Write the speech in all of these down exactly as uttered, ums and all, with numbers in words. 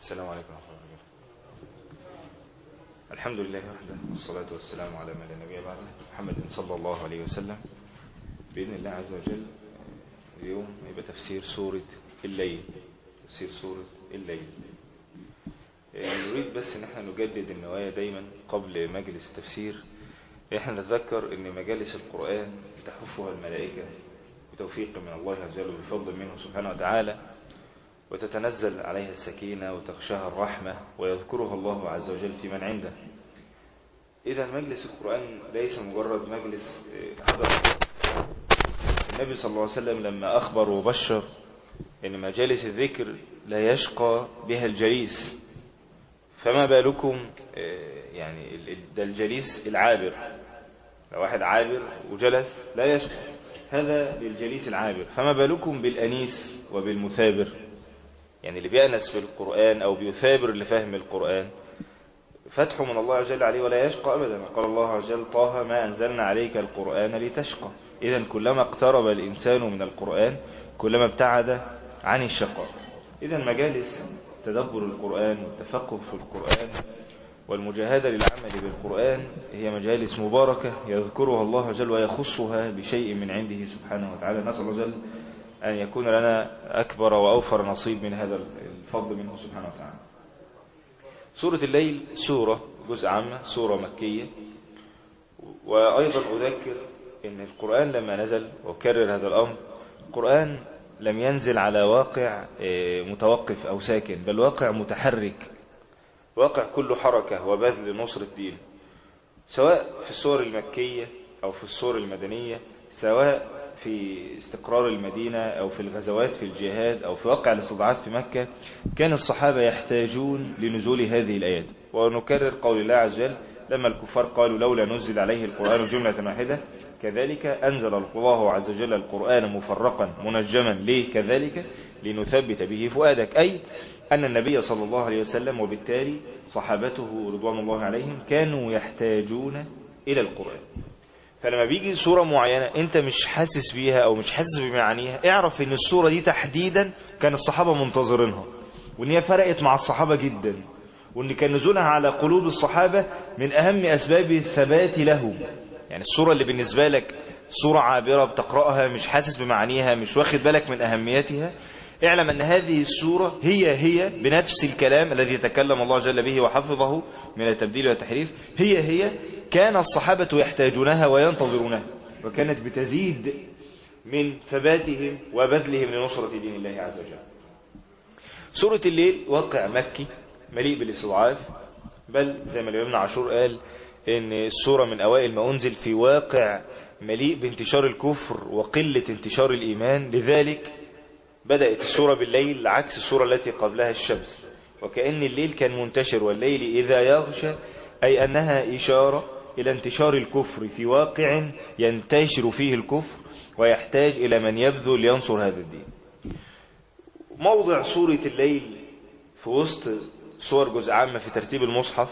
السلام عليكم ورحمة الله وبركاته. الحمد لله وحده والصلاة والسلام على من لا نبي بعده محمد صلى الله عليه وسلم. بإذن الله عز وجل اليوم يبقى تفسير سورة الليل. تفسير سورة الليل. نريد بس ان احنا نجدد النوايا دايما قبل مجلس التفسير. احنا نتذكر ان مجالس القرآن تحفها الملائكة بتوفيق من الله عز وجل وبفضل منه سبحانه وتعالى، وتتنزل عليها السكينة وتغشاها الرحمة ويذكرها الله عز وجل في من عنده. إذا مجلس القرآن ليس مجرد مجلس حضر. النبي صلى الله عليه وسلم لما أخبر وبشر إن مجالس الذكر لا يشقى بها الجليس، فما بالكم يعني ده الجليس العابر. لو واحد عابر وجلس لا يشقى، هذا للجليس العابر، فما بالكم بالأنيس وبالمثابر، يعني اللي بيأنس في القرآن أو بيثابر لفهم القرآن فتح من الله عز وجل عليه ولا يشقى أبدا. قال الله عز وجل: طه ما أنزلنا عليك القرآن لتشقى. إذن كلما اقترب الإنسان من القرآن كلما ابتعد عن الشقاء. إذن مجالس تدبر القرآن والتفقه في القرآن والمجاهدة للعمل بالقرآن هي مجالس مباركة يذكرها الله عز وجل ويخصها بشيء من عنده سبحانه وتعالى. نسأل الله عز وجل أن يكون لنا أكبر وأوفر نصيب من هذا الفضل منه سبحانه وتعالى. سورة الليل سورة جزء عامة، سورة مكية. وأيضا أذكر أن القرآن لما نزل وكرر هذا الأمر، القرآن لم ينزل على واقع متوقف أو ساكن، بل واقع متحرك، واقع كله حركة وبذل نصر الدين، سواء في السور المكية أو في السور المدنية، سواء في استقرار المدينة أو في الغزوات في الجهاد أو في واقع الاستضعاف في مكة. كان الصحابة يحتاجون لنزول هذه الآيات. ونكرر قول الله عز وجل لما الكفار قالوا لولا نزل عليه القرآن جملة واحدة كذلك أنزل الله عز وجل القرآن مفرقا منجما. ليه كذلك؟ لنثبت به فؤادك، أي أن النبي صلى الله عليه وسلم وبالتالي صحابته رضوان الله عليهم كانوا يحتاجون إلى القرآن. فلما بيجي سورة معينة انت مش حاسس بيها او مش حاسس بمعانيها، اعرف ان السورة دي تحديدا كان الصحابة منتظرينها، وان هي فرقت مع الصحابة جدا، وان كان نزولها على قلوب الصحابة من اهم اسباب الثبات لهم. يعني السورة اللي بالنسبة لك سورة عابرة بتقرأها مش حاسس بمعانيها، مش واخد بالك من اهميتها، اعلم ان هذه السورة هي هي بنفس الكلام الذي تكلم الله جل به وحفظه من التبديل والتحريف، هي هي كان الصحابة يحتاجونها وينتظرونها، وكانت بتزيد من ثباتهم وبذلهم لنصرة دين الله عز وجل. سورة الليل واقع مكي مليء بالاستضعاف، بل زي ما الإمام عاشور قال ان السورة من اوائل ما انزل في واقع مليء بانتشار الكفر وقلة انتشار الايمان، لذلك بدأت السورة بالليل عكس السورة التي قبلها الشمس، وكأن الليل كان منتشر، والليل إذا يغشى أي أنها إشارة إلى انتشار الكفر في واقع ينتشر فيه الكفر ويحتاج إلى من يبذل ينصر هذا الدين. موضع سورة الليل في وسط سور جزء عامة في ترتيب المصحف،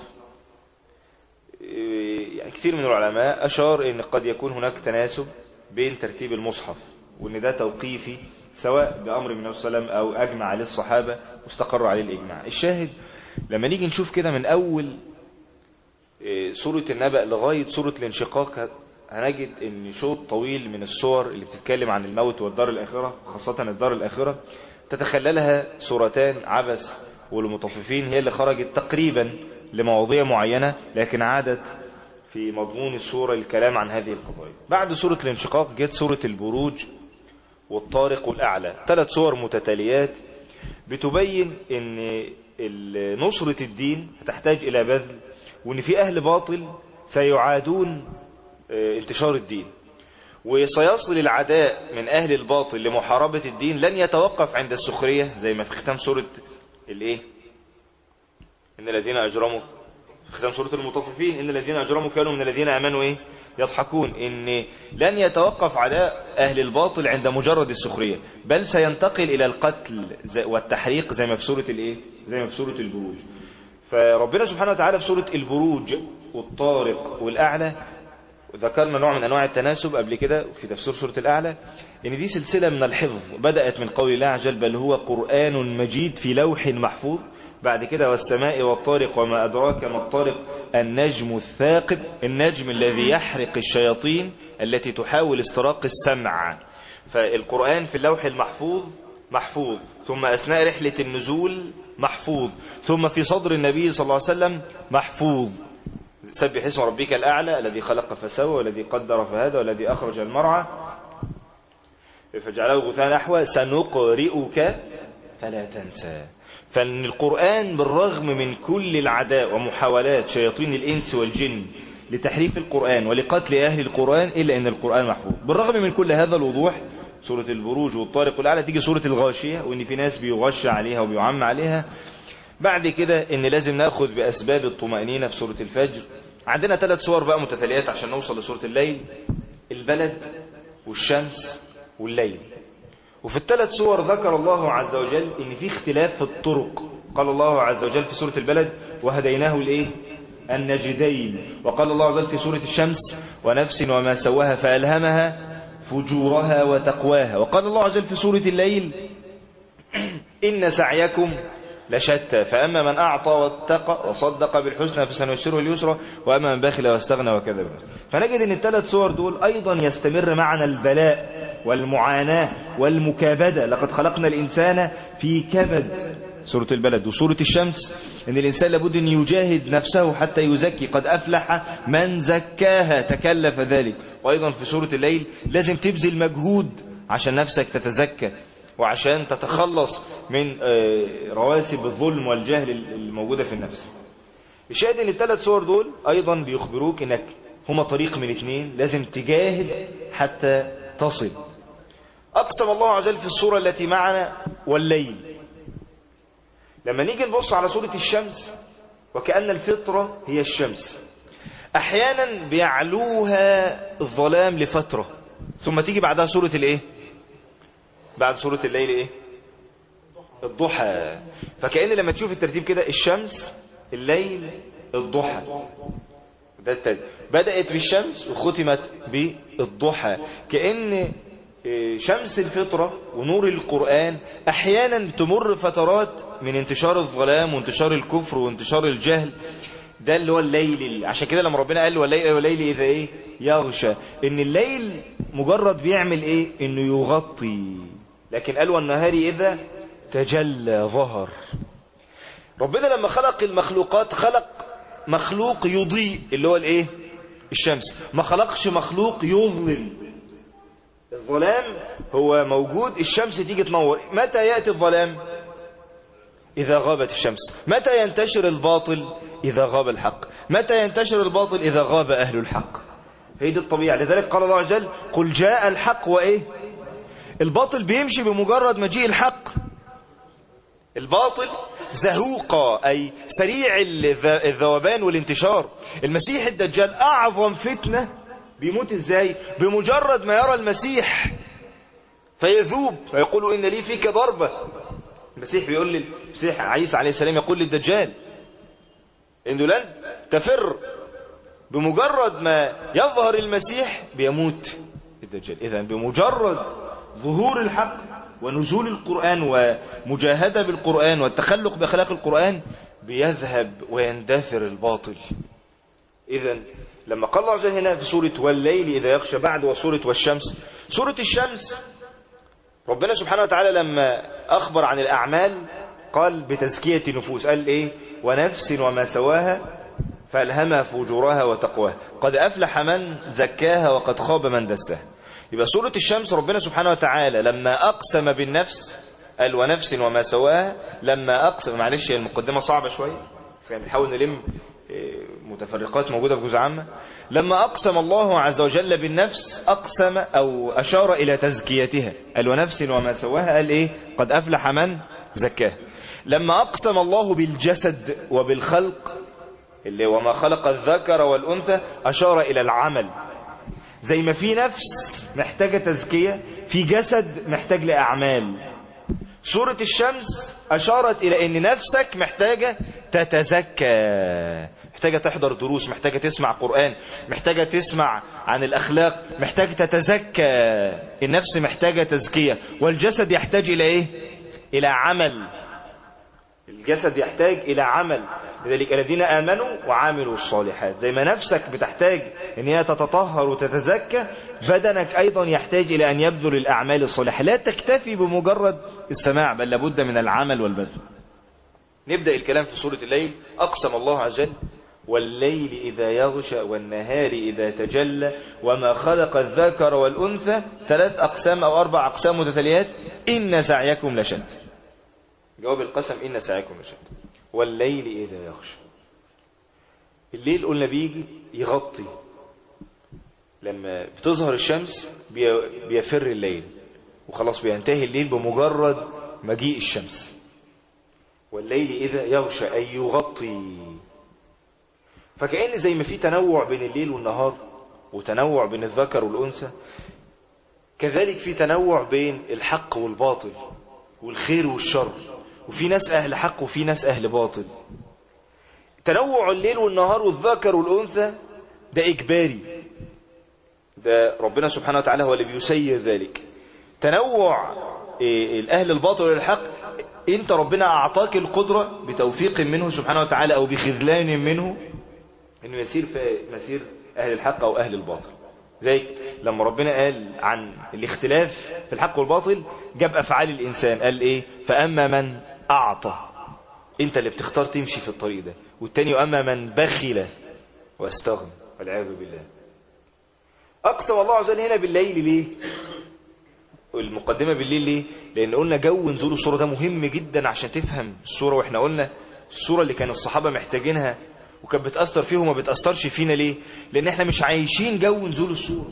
يعني كثير من العلماء أشار أن قد يكون هناك تناسب بين ترتيب المصحف، وأن ده توقيفي سواء بأمر من النبي صلى الله عليه وسلم أو أجمع عليه الصحابة واستقروا عليه الإجماع. الشاهد لما نيجي نشوف كده من أول سورة النبأ لغاية سورة الانشقاق هنجد أن شوط طويل من السور اللي بتتكلم عن الموت والدار الآخرة، خاصة الدار الآخرة تتخللها سورتان عبس والمطففين، هي اللي خرجت تقريبا لمواضيع معينة لكن عادت في مضمون السورة الكلام عن هذه القضايا. بعد سورة الانشقاق جت سورة البروج والطارق والأعلى، ثلاث صور متتاليات بتبين ان نصرة الدين هتحتاج الى بذل، وان في اهل باطل سيعادون انتشار الدين، وسيصل العداء من اهل الباطل لمحاربة الدين لن يتوقف عند السخرية، زي ما في ختام سورة الايه ان الذين اجرموا، في ختام سورة المطففين ان الذين اجرموا كانوا من الذين امنوا ايه يضحكون، ان لن يتوقف عداء اهل الباطل عند مجرد السخرية، بل سينتقل الى القتل والتحريق زي ما في سورة الايه زي ما في سورة البروج. فربنا سبحانه وتعالى في سورة البروج والطارق والاعلى ذكرنا نوع من انواع التناسب قبل كده في تفسير سورة الاعلى، ان دي سلسلة من الحفظ بدأت من قول الله عز وجل بل هو قرآن مجيد في لوح محفوظ، بعد كده والسماء والطارق وما أدراك ما الطارق النجم الثاقب، النجم الذي يحرق الشياطين التي تحاول استراق السمع. فالقرآن في اللوح المحفوظ محفوظ، ثم أثناء رحلة النزول محفوظ، ثم في صدر النبي صلى الله عليه وسلم محفوظ. سبح اسم ربك الأعلى الذي خلق فسوى والذي قدر فهدى والذي أخرج المرعى فجعله غثاء نحوه سنقرئك فلا تنسى. فالقرآن بالرغم من كل العداء ومحاولات شياطين الإنس والجن لتحريف القرآن ولقتل أهل القرآن إلا أن القرآن محفوظ. بالرغم من كل هذا الوضوح، سورة البروج والطارق والأعلى تيجي سورة الغاشية، وإن في ناس بيغش عليها وبيعم عليها. بعد كده إن لازم نأخذ بأسباب الطمأنينة في سورة الفجر. عندنا ثلاث صور بقى متتاليات عشان نوصل لسورة الليل: البلد والشمس والليل. وفي الثلاث صور ذكر الله عز وجل إن في اختلاف في الطرق. قال الله عز وجل في سورة البلد وهديناه الإيه؟ النجدين. وقال الله عز وجل في سورة الشمس ونفس وما سواها فألهمها فجورها وتقواها. وقال الله عز وجل في سورة الليل إن سعيكم لشتى فأما من أعطى واتقى وصدق بالحسنى فسنيسره اليسرى وأما من بخل واستغنى وكذب. فنجد أن الثلاث صور دول أيضا يستمر معنا البلاء والمعاناة والمكابدة. لقد خلقنا الإنسان في كبد، سورة البلد. وسورة الشمس إن الإنسان لابد أن يجاهد نفسه حتى يزكي، قد أفلح من زكاها تكلف ذلك. وأيضا في سورة الليل لازم تبذل مجهود عشان نفسك تتزكى وعشان تتخلص من رواسب الظلم والجهل الموجودة في النفس. الشاهد ان الثلاث صور دول ايضا بيخبروك انك هما طريق من اثنين، لازم تجاهد حتى تصل. اقسم الله عز وجل في الصورة التي معنا والليل. لما نيجي نبص على سورة الشمس وكأن الفطرة هي الشمس، احيانا بيعلوها الظلام لفترة ثم تيجي بعدها سورة الايه؟ بعد سورة الليل ايه؟ الضحى. فكأن لما تشوف الترتيب كده الشمس الليل الضحى، ده التالي. بدأت بالشمس وختمت بالضحى. كأن شمس الفطرة ونور القرآن احيانا تمر فترات من انتشار الظلام وانتشار الكفر وانتشار الجهل، ده اللي هو الليل. عشان كده لما ربنا قال والليل والليل اذا ايه يغشى، ان الليل مجرد بيعمل ايه؟ انه يغطي. لكن قال والنهار اذا تجلى ظهر. ربنا لما خلق المخلوقات خلق مخلوق يضيء اللي هو الايه؟ الشمس. ما خلقش مخلوق يظلم. الظلام هو موجود، الشمس تيجي تنور. متى يأتي الظلام؟ إذا غابت الشمس. متى ينتشر الباطل؟ إذا غاب الحق. متى ينتشر الباطل؟ إذا غاب أهل الحق. هي دي الطبيعة. لذلك قال الله عز وجل قل جاء الحق وإيه؟ الباطل بيمشي بمجرد مجيء الحق. الباطل زهوقة أي سريع الذوبان والانتشار. المسيح الدجال أعظم فتنة بيموت إزاي؟ بمجرد ما يرى المسيح فيذوب فيقول إن لي فيك ضربة. المسيح بيقول لي المسيح عيسى عليه السلام يقول للدجال إنه لن تفر. بمجرد ما يظهر المسيح بيموت الدجال. إذن بمجرد ظهور الحق ونزول القرآن ومجاهدة بالقرآن والتخلق بأخلاق القرآن بيذهب ويندثر الباطل. إذن لما قال الله عز وجل هنا في سورة والليل إذا يغشى بعد وسورة والشمس، سورة الشمس ربنا سبحانه وتعالى لما أخبر عن الأعمال قال بتزكية النفوس. قال إيه؟ ونفس وما سواها فألهمها فجورها وتقواها قد أفلح من زكاها وقد خاب من دساها. يبقى سورة الشمس ربنا سبحانه وتعالى لما أقسم بالنفس قال ونفس وما سواها. لما أقسم، معلش المقدمة صعبة شوية بس بنحاول نلم متفرقات موجودة في جزء عامة. لما أقسم الله عز وجل بالنفس أقسم أو أشار إلى تزكيتها. قال ونفس وما سواها قال إيه؟ قد أفلح من زكاها. لما أقسم الله بالجسد وبالخلق اللي وما خلق الذكر والأنثى أشار إلى العمل. زي ما في نفس محتاجة تزكية في جسد محتاج لأعمال. سورة الشمس أشارت إلى أن نفسك محتاجة تتزكى، محتاجة تحضر دروس، محتاجة تسمع قرآن، محتاجة تسمع عن الأخلاق، محتاجة تتزكى. النفس محتاجة تزكية والجسد يحتاج إلى إيه؟ إلى عمل. الجسد يحتاج إلى عمل، لذلك الذين آمنوا وعاملوا الصالحات. زي ما نفسك بتحتاج أن هي تتطهر وتتزكى، بدنك أيضا يحتاج إلى أن يبذل الأعمال الصالحة. لا تكتفي بمجرد السماع، بل لابد من العمل والبذل. نبدأ الكلام في سورة الليل. أقسم الله عز وجل والليل إذا يغشى والنهار إذا تجلى وما خلق الذكر والأنثى. ثلاث أقسام أو أربع أقسام متتاليات. إن سعيكم لشتى. جواب القسم إن سعيكم لشتى. والليل إذا يغشى. الليل قلنا بيجي يغطي، لما بتظهر الشمس بيفر الليل وخلاص بينتهي الليل بمجرد مجيء الشمس. والليل إذا يغشى أي يغطي. فكأن زي ما في تنوع بين الليل والنهار وتنوع بين الذكر والأنثى، كذلك في تنوع بين الحق والباطل والخير والشر، وفي ناس أهل حق وفي ناس أهل باطل. تنوع الليل والنهار والذكر والأنثى ده إجباري، ده ربنا سبحانه وتعالى هو اللي بيسير ذلك. تنوع الأهل الباطل والحق انت ربنا أعطاك القدرة بتوفيق منه سبحانه وتعالى أو بخذلان منه انه يسير في مسير اهل الحق او اهل الباطل. زي لما ربنا قال عن الاختلاف في الحق والباطل جاب افعال الانسان، قال ايه؟ فاما من اعطى، انت اللي بتختار تمشي في الطريق ده. والتاني واما من بخل واستغنى والعياذ بالله. اقسم الله عز وجل هنا بالليل ليه؟ المقدمة بالليل ليه؟ لان قلنا جو نزول السورة ده مهم جدا عشان تفهم السورة. واحنا قلنا السورة اللي كان الصحابة محتاجينها وكانت بتأثر فيهم وما بتأثرش فينا ليه؟ لأن احنا مش عايشين جو نزول السورة.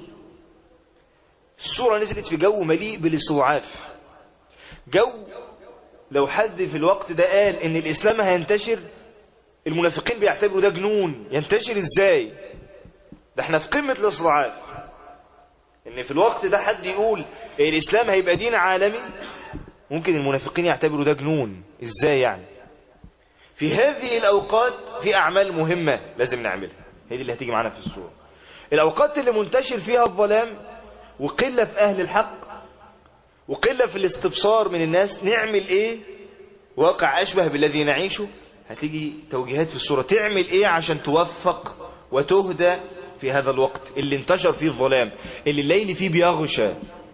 السورة نزلت في جو مليء بالاستضعاف، جو لو حد في الوقت ده قال ان الإسلام هينتشر المنافقين بيعتبروا ده جنون. ينتشر ازاي؟ ده احنا في قمة الاستضعاف. ان في الوقت ده حد يقول الإسلام هيبقى دين عالمي، ممكن المنافقين يعتبروا ده جنون. ازاي يعني؟ في هذه الأوقات في أعمال مهمة لازم نعملها، هي دي اللي هتيجي معانا في السورة. الأوقات اللي منتشر فيها الظلام وقلة في أهل الحق وقلة في الاستبصار من الناس، نعمل إيه؟ واقع أشبه بالذي نعيشه. هتيجي توجيهات في السورة تعمل إيه عشان توفق وتهدى في هذا الوقت اللي انتشر فيه الظلام، اللي الليل فيه بيغشى.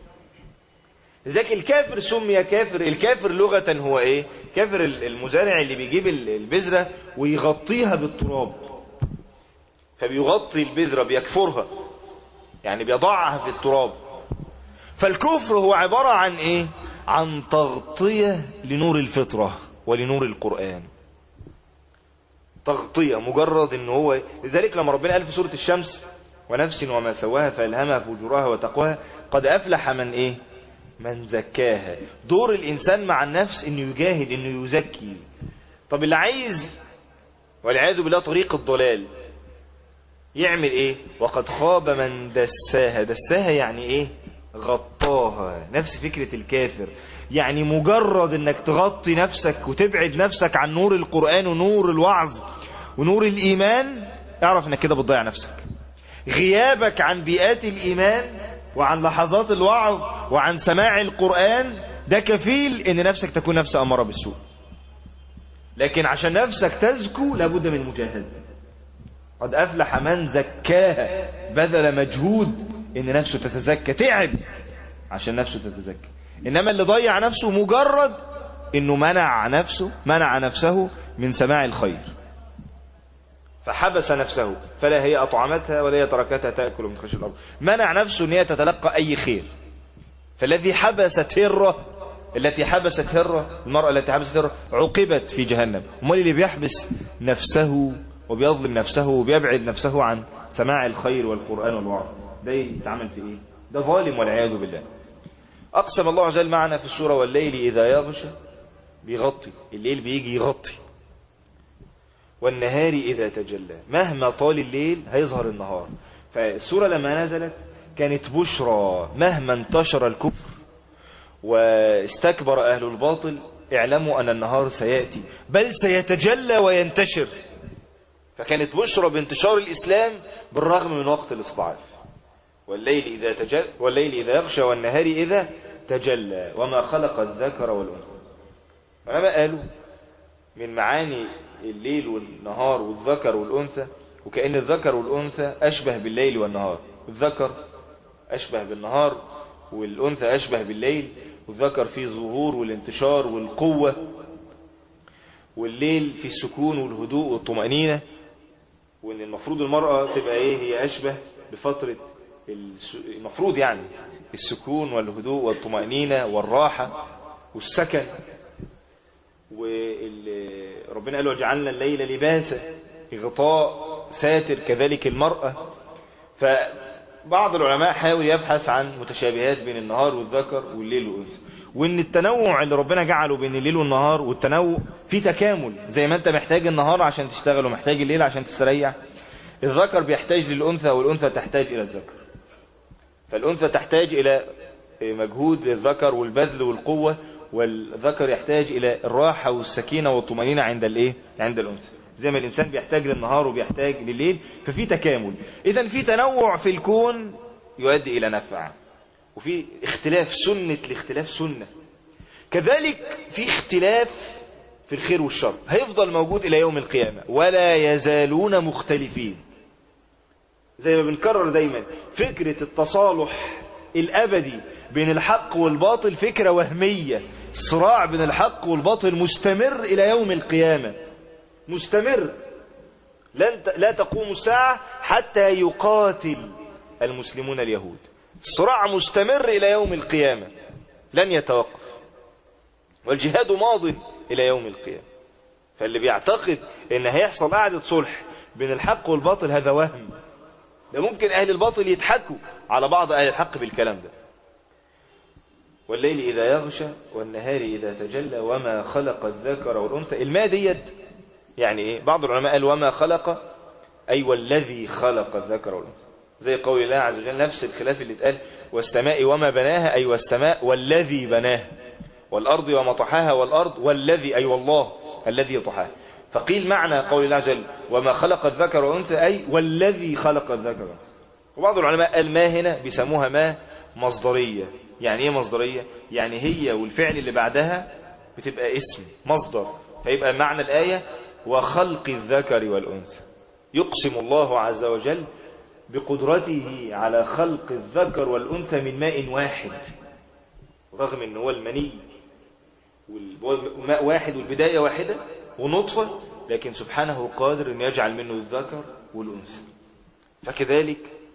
لذلك الكافر سمي كافر. الكافر لغة هو ايه؟ كافر المزارع اللي بيجيب البذرة ويغطيها بالتراب، فبيغطي البذرة بيكفرها، يعني بيضعها في التراب. فالكفر هو عبارة عن ايه؟ عن تغطية لنور الفطرة ولنور القرآن. تغطية مجرد ان هو. لذلك لما ربنا قال في سورة الشمس ونفس وما سواها فألهمها فجورها وتقواها قد أفلح من ايه؟ من زكاها. دور الإنسان مع النفس إنه يجاهد، إنه يزكي. طب اللي عايز والعياذ بالله طريق الضلال يعمل إيه؟ وقد خاب من دساها. دساها يعني إيه؟ غطاها. نفس فكرة الكافر، يعني مجرد إنك تغطي نفسك وتبعد نفسك عن نور القرآن ونور الوعظ ونور الإيمان، اعرف إنك كده بتضيع نفسك. غيابك عن بيئات الإيمان وعن لحظات الوعظ وعن سماع القرآن ده كفيل ان نفسك تكون نفس أمارة بالسوء. لكن عشان نفسك تزكو لابد من مجاهدة. قد أفلح من زكاها، بذل مجهود ان نفسه تتزكى، تعب عشان نفسه تتزكى. انما اللي ضيع نفسه مجرد انه منع نفسه منع نفسه من سماع الخير، فحبس نفسه فلا هي أطعمتها ولا هي تركتها تأكل من خشب الأرض. منع نفسه أن هي تتلقى أي خير. فالذي حبست هرة، التي حبست هرة، المرأة التي حبست هرة عوقبت في جهنم. امال اللي بيحبس نفسه وبيظلم نفسه وبيبعد نفسه عن سماع الخير والقرآن والوعظ ده يتعمل في إيه؟ ده ظالم والعياذ بالله. أقسم الله عز وجل معنا في السورة والليل إذا يغشى، بيغطي الليل، بيجي يغطي. والنهار إذا تجلى، مهما طال الليل هيظهر النهار. فالسورة لما نزلت كانت بشرى. مهما انتشر الكفر واستكبر أهل الباطل اعلموا أن النهار سيأتي، بل سيتجلى وينتشر. فكانت بشرى بانتشار الإسلام بالرغم من وقت الاستضعاف. والليل إذا تجلى والليل إذا يغشى والنهار إذا تجلى وما خلق الذكر والأنثى. ولما قالوا من معاني الليل والنهار والذكر والأنثى، وكأن الذكر والأنثى أشبه بالليل والنهار. الذكر أشبه بالنهار والأنثى أشبه بالليل، والذكر فيه الظهور والانتشار والقوة، والليل فيه السكون والهدوء والطمأنينة. وإن المفروض المرأة تبقى إيه؟ هي أشبه بفترة المفروض يعني السكون والهدوء والطمأنينة والراحة والسكن. وربنا قال وجعلنا الليل لباسا، غطاء ساتر، كذلك المرأة. فبعض العلماء حاول يبحث عن متشابهات بين النهار والذكر والليل والأنثى، وإن التنوع اللي ربنا جعله بين الليل والنهار والتنوع في تكامل. زي ما أنت محتاج النهار عشان تشتغل ومحتاج الليل عشان تستريح، الذكر بيحتاج للأنثى والأنثى تحتاج إلى الذكر. فالأنثى تحتاج إلى مجهود للذكر والبذل والقوة، والذكر يحتاج إلى الراحة والسكينة والطمأنينة عند الإيه؟ عند الأنثى. زي ما الإنسان بيحتاج للنهار وبيحتاج لليل، ففي تكامل. إذن في تنوع في الكون يؤدي إلى نفع، وفي اختلاف سنة الاختلاف سنة. كذلك في اختلاف في الخير والشر، هيفضل موجود إلى يوم القيامة، ولا يزالون مختلفين. زي ما بنكرر دايما، فكرة التصالح الأبدي بين الحق والباطل فكرة وهمية. الصراع بين الحق والباطل مستمر إلى يوم القيامة، مستمر. لن لا تقوم الساعة حتى يقاتل المسلمون اليهود. الصراع مستمر إلى يوم القيامة، لن يتوقف، والجهاد ماض إلى يوم القيامة. فاللي بيعتقد إن هيحصل قعدة صلح بين الحق والباطل هذا وهم. ده ممكن أهل الباطل يضحكوا على بعض أهل الحق بالكلام ده. والليل إذا يغشى والنهار إذا تجلى وما خلق الذكر والأنثى. الماء ديت يعني إيه؟ بعض العلماء قال وما خلق أي والذي خلق الذكر والأنثى، زي قول الله عز وجل نفس الخلاف اللي اتقال والسماء وما بناها أي والسماء والذي بناها، والأرض وما طحاها والأرض والذي أي والله الذي طحاها. فقيل معنى قول الله عز وجل وما خلق الذكر والأنثى أي والذي خلق الذكر والأنثى. وبعض العلماء قال ما هنا بيسموها ما مصدرية. يعني ايه مصدرية؟ يعني هي والفعل اللي بعدها بتبقى اسم مصدر، فيبقى معنى الآية وخلق الذكر والأنثى. يقسم الله عز وجل بقدرته على خلق الذكر والأنثى من ماء واحد، رغم ان هو المني والماء واحد والبداية واحدة ونطفة، لكن سبحانه قادر ان يجعل منه الذكر والأنثى. فكذلك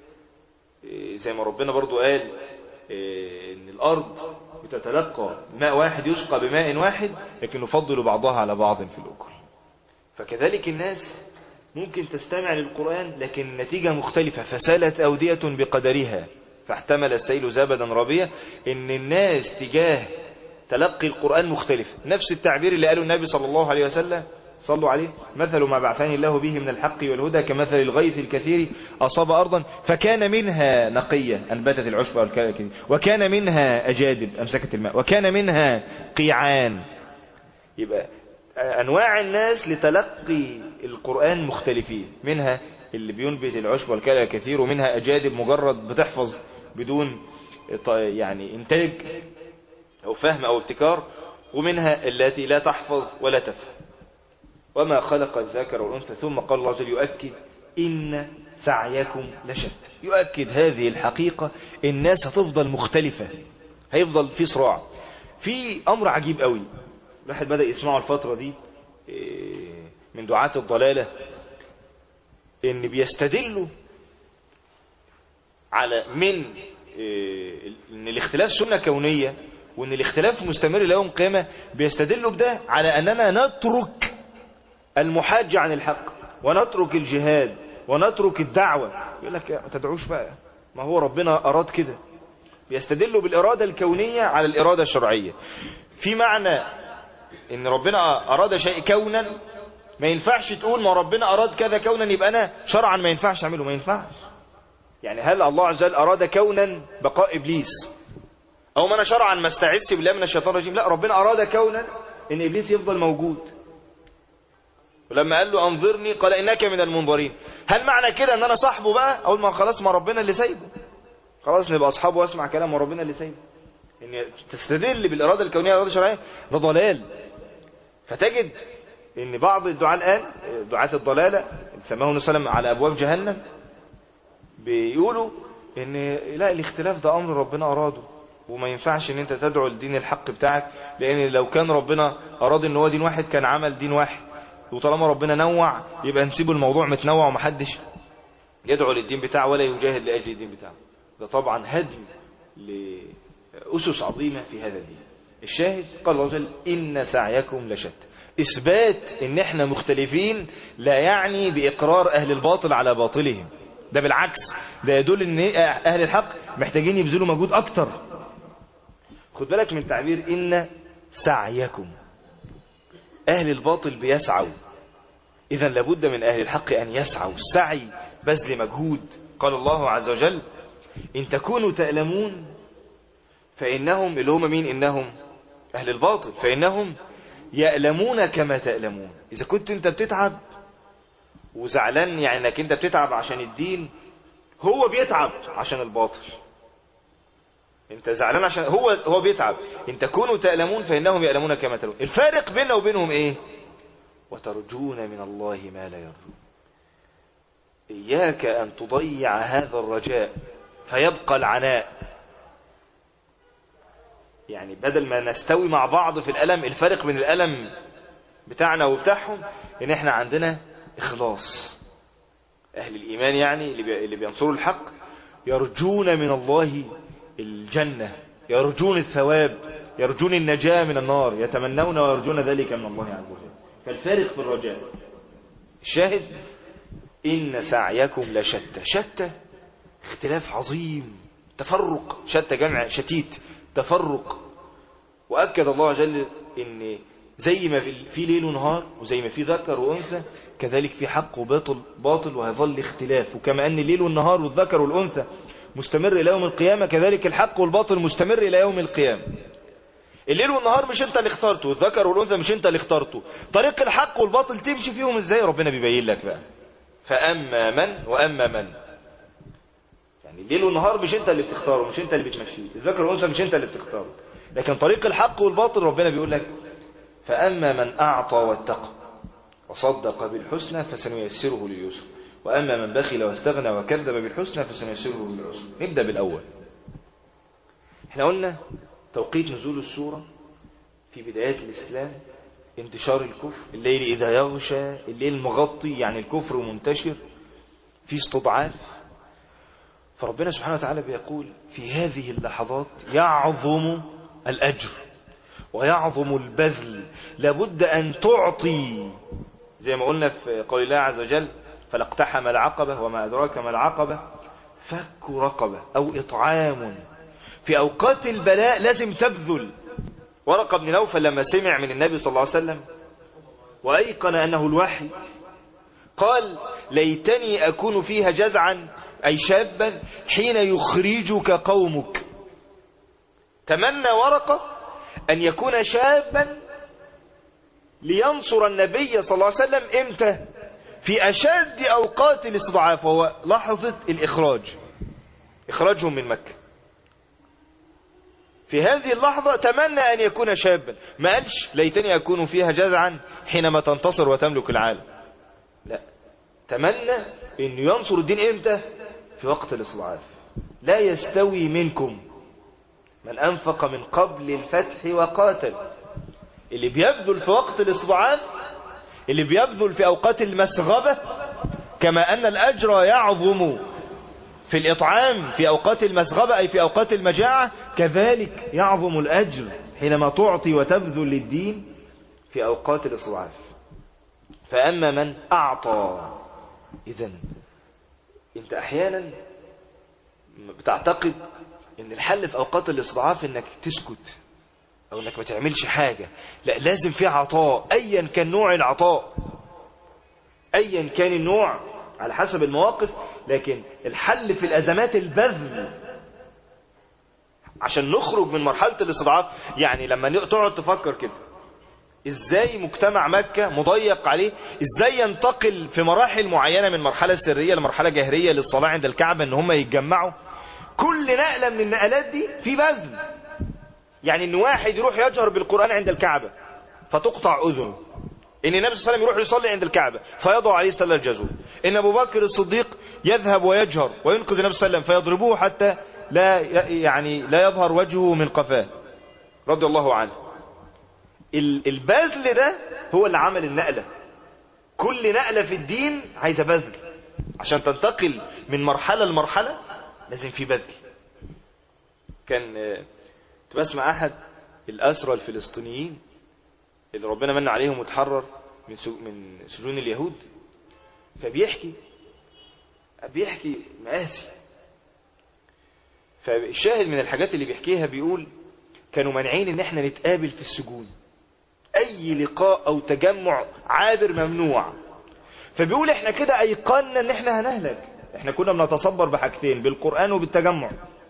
زي ما ربنا برضو قال ان الارض بتتلقى ماء واحد يسقى بماء واحد، لكن نفضل بعضها على بعض في الاكل. فكذلك الناس ممكن تستمع للقرآن لكن النتيجة مختلفة. فسالت أودية بقدرها فاحتمل السيل زبدا ربيا. ان الناس تجاه تلقي القرآن مختلف. نفس التعبير اللي قاله النبي صلى الله عليه وسلم صلوا عليه مثل ما بعثني الله به من الحق والهدى كمثل الغيث الكثير أصاب أرضا فكان منها نقية أنبتت العشب والكلى، وكان منها أجادب أمسكت الماء، وكان منها قيعان. يبقى أنواع الناس لتلقي القرآن مختلفين، منها اللي بينبت العشب والكلى الكثير، ومنها أجادب مجرد بتحفظ بدون يعني إنتاج أو فهم أو ابتكار، ومنها التي لا تحفظ ولا تفهم. وما خلق الذكر والأنثى. ثم قال الله عز وجل يؤكد إن سعيكم لشتى. يؤكد هذه الحقيقة، الناس هتفضل مختلفة، هيفضل في صراع. في أمر عجيب قوي الواحد بدأ يسمعه الفترة دي من دعاة الضلالة، إن بيستدلوا على من إن الاختلاف سنة كونية، وإن الاختلاف مستمر ليوم قيامة. بيستدلوا بده على أننا نترك المحاجة عن الحق ونترك الجهاد ونترك الدعوة. يقول لك ما تدعوش بقى، ما هو ربنا أراد كده. بيستدلوا بالإرادة الكونية على الإرادة الشرعية. في معنى إن ربنا أراد شيء كونا، ما ينفعش تقول ما ربنا أراد كذا كونا يبقى أنا شرعا ما ينفعش أعمله. ما ينفعش. يعني هل الله عز وجل أراد كونا بقاء إبليس، أو ما أنا شرعا ما استعذش بالله من الشيطان الرجيم؟ لا، ربنا أراد كونا إن إبليس يفضل موجود. ولما قال له أنظرني قال إنك من المنظرين. هل معنى كده أن أنا صاحبه بقى؟ أقول ما خلاص ما ربنا اللي سايبه، خلاص نبقى أصحابه واسمع كلام ما ربنا اللي سايبه. إن تستدل بالإرادة الكونية على الإرادة الشرعية ده ضلال. فتجد ان بعض الدعاة الان دعاة الضلالة سماه النبي صلى الله عليه وسلم على ابواب جهنم بيقولوا ان لا الاختلاف ده امر ربنا اراده وما ينفعش ان انت تدعو الدين الحق بتاعك، لان لو كان ربنا اراد ان هو دين واحد كان عمل دين واحد، وطالما ربنا نوع يبقى نسيب الموضوع متنوع ومحدش يدعو للدين بتاعه ولا يجاهد لاجل الدين بتاعه. ده طبعا هدم لأسس عظيمة في هذا الدين. الشاهد قال الله عز وجل إن سعيكم لشتى. إثبات إن إحنا مختلفين لا يعني بإقرار أهل الباطل على باطلهم، ده بالعكس، ده يدل إن أهل الحق محتاجين يبذلوا مجهود أكتر. خد بالك من تعبير إن سعيكم، أهل الباطل بيسعوا، إذن لابد من أهل الحق أن يسعوا. السعي بذل مجهود. قال الله عز وجل إن تكونوا تألمون فإنهم، اللي هم مين؟ إنهم أهل الباطل، فإنهم يألمون كما تألمون. إذا كنت أنت بتتعب وزعلان يعني أنك أنت بتتعب عشان الدين، هو بيتعب عشان الباطل. أنت زعلان عشان هو هو بيتعب. إن تكونوا تألمون فإنهم يألمون كما تألمون. الفارق بيننا وبينهم إيه؟ وترجون من الله ما لا يرجون. إياك أن تضيع هذا الرجاء فيبقى العناء. يعني بدل ما نستوي مع بعض في الألم، الفرق بين الألم بتاعنا وبتاعهم إن إحنا عندنا إخلاص. أهل الإيمان يعني اللي بينصروا الحق يرجون من الله الجنة، يرجون الثواب، يرجون النجاة من النار، يتمنون ويرجون ذلك من الله عز وجل. فالفارق في الرجاء. الشاهد إن سعيكم لشتى. شتى اختلاف عظيم، تفرق. شتى جمع شتيت، تفرق. وأكد الله عز وجل إن زي ما في ليل ونهار وزي ما في ذكر وأنثى كذلك في حق وباطل باطل وهيظل اختلاف. وكما أن الليل والنهار والذكر والأنثى مستمر إلى يوم القيامة كذلك الحق والباطل مستمر إلى يوم القيامة. الليل والنهار مش انت اللي اخترته، والذكر والأنثى مش انت اللي اخترته. طريق الحق والباطل تمشي فيهم ازاي؟ ربنا بيبين لك بقى. فأما من وأما من. يعني الليل والنهار مش انت اللي بتختاره، مش انت اللي بتمشيه. الذكر والأنثى مش انت اللي بتختاره. لكن طريق الحق والباطل ربنا بيقول لك فأما من أعطى واتقى وصدق بالحسنى فسنيسره لليسر وأما من بخل واستغنى وكذب بالحسنى فسنيسره للعسر. نبدأ بالأول. احنا قلنا توقيت نزول السورة في بدايات الإسلام انتشار الكفر، الليل إذا يغشى، الليل مغطي يعني الكفر منتشر، في استضعاف. فربنا سبحانه وتعالى بيقول في هذه اللحظات يعظم الأجر ويعظم البذل، لابد أن تعطي. زي ما قلنا في قول الله عز وجل فلاقتحم العقبة وما أدراك ما العقبة فك رقبة أو إطعام. في أوقات البلاء لازم تبذل. ورقة بن نوفل لما سمع من النبي صلى الله عليه وسلم وأيقن أنه الوحي قال ليتني أكون فيها جزعا أي شابا حين يخرجك قومك. تمنى ورقة أن يكون شابا لينصر النبي صلى الله عليه وسلم إمتى؟ في أشد أوقات الاستضعاف، وهو لحظة الإخراج، إخراجهم من مكة. في هذه اللحظة تمنى أن يكون شابا، ما قالش ليتني أكون فيها جزعا حينما تنتصر وتملك العالم. لا، تمنى أن ينصر الدين إمتى؟ في وقت الاستضعاف. لا يستوي منكم من أنفق من قبل الفتح وقاتل. اللي بيبذل في وقت الاستضعاف، اللي بيبذل في أوقات المسغبة، كما أن الأجر يعظم في الإطعام في أوقات المسغبة أي في أوقات المجاعة، كذلك يعظم الأجر حينما تعطي وتبذل للدين في أوقات الاستضعاف. فأما من أعطى. إذن أنت أحيانا بتعتقد أن الحل في أوقات الاستضعاف أنك تسكت أو أنك ما تعملش حاجة. لا، لازم في عطاء أيا كان نوع العطاء، أيا كان النوع على حسب المواقف. لكن الحل في الأزمات البذل عشان نخرج من مرحلة الاستضعاف. يعني لما تقعد تفكر كده ازاي مجتمع مكة مضيق عليه، ازاي ينتقل في مراحل معينة من مرحلة سرية لمرحلة جهرية للصلاة عند الكعبة ان هم يتجمعوا. كل نقلة من النقلات دي في بذل. يعني ان واحد يروح يجهر بالقرآن عند الكعبة فتقطع اذنه، ان النبي صلى الله عليه وسلم يروح يصلي عند الكعبة فيضع عليه السلة الجزور، ان ابو بكر الصديق يذهب ويجهر وينقذ النبي صلى الله عليه وسلم فيضربوه حتى لا يعني لا يظهر وجهه من قفاه رضي الله عنه. البذل ده هو اللي عمل النقلة. كل نقلة في الدين عايزة بذل، عشان تنتقل من مرحلة لمرحلة لازم في بذل. كان بسمع احد الاسرى الفلسطينيين اللي ربنا من عليهم وتحرر من من سجون اليهود، فبيحكي بيحكي مآسي. فالشاهد من الحاجات اللي بيحكيها بيقول كانوا مانعين ان احنا نتقابل في السجون، اي لقاء او تجمع عابر ممنوع. فبيقول احنا كده ايقنا ان احنا هنهلك، احنا كنا بنتصبر بحاجتين، بالقرآن وبالتجمع.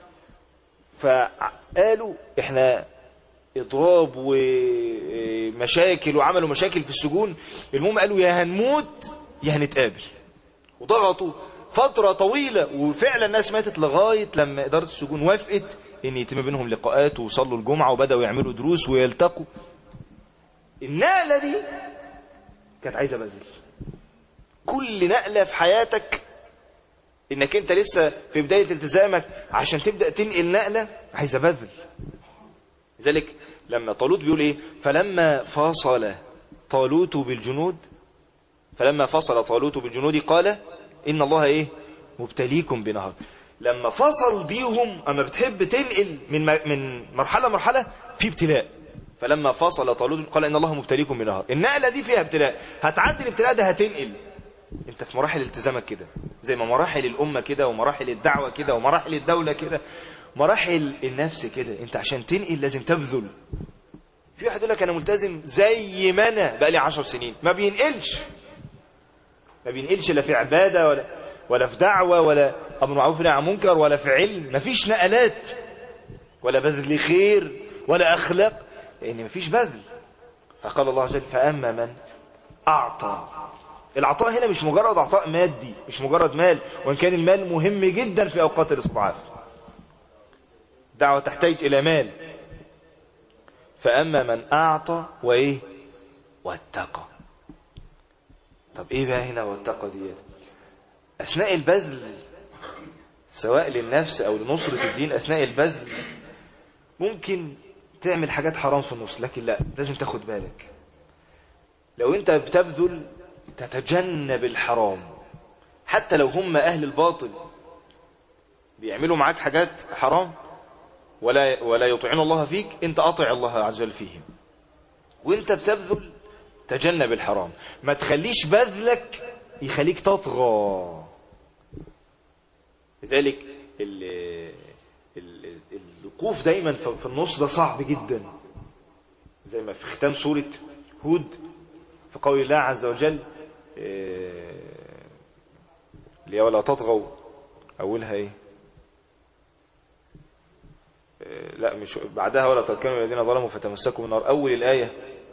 فقالوا احنا اضراب ومشاكل وعملوا مشاكل في السجون، المهم قالوا يا هنموت يا هنتقابل. وضغطوا فترة طويلة وفعلا الناس ماتت لغاية لما إدارة السجون وافقت ان يتم بينهم لقاءات وصلوا الجمعة وبدأوا يعملوا دروس ويلتقوا. النقلة دي كانت عايزة بذل. كل نقلة في حياتك انك انت لسه في بداية التزامك عشان تبدأ تنقل نقلة عايزة بذل. لذلك لما طالوت بيقول ايه فلما فاصل طالوت بالجنود فلما فصل طالوت بالجنود قال ان الله ايه مبتليكم بنهر. لما فصل بيهم اما بتحب تنقل من من مرحلة مرحلة في ابتلاء. فلما فصل طالوت قال ان الله مبتليكم بنهر. النقلة دي فيها ابتلاء، هتعدي الابتلاء ده هتنقل. انت في مراحل التزامك كده زي ما مراحل الامة كده ومراحل الدعوة كده ومراحل الدولة كده مراحل النفس كده. انت عشان تنقل لازم تبذل. في واحد يقول لك انا ملتزم زي ما انا بقالي عشر سنين، ما بينقلش ما بينقلش لا في عبادة ولا ولا في دعوة ولا امر معروف نهي عن منكر ولا في علم. مفيش نقلات ولا بذل خير ولا اخلاق لان مفيش بذل. فقال الله عز وجل فاما من اعطى. العطاء هنا مش مجرد عطاء مادي، مش مجرد مال، وان كان المال مهم جدا في اوقات الاستضعاف. دعوة تحتاج الى مال. فاما من اعطى وايه واتقى. طب ايه بقى هنا واتقى دي؟ اثناء البذل سواء للنفس او لنصرة الدين، اثناء البذل ممكن تعمل حاجات حرام في النص، لكن لا لازم تاخد بالك. لو انت بتبذل تتجنب الحرام، حتى لو هم اهل الباطل بيعملوا معاك حاجات حرام ولا ولا يطيعون الله فيك، انت اطع الله عز وجل فيهم. وانت بتبذل تجنب الحرام، ما تخليش بذلك يخليك تطغى. لذلك الوقوف دايما في النص ده صعب جدا، زي ما في ختام سورة هود في قول الله عز وجل اللي ولا تطغوا، اولها ايه لا مش بعدها ولا تركنوا الذين ظلموا فتمسكوا بالنار. اول الايه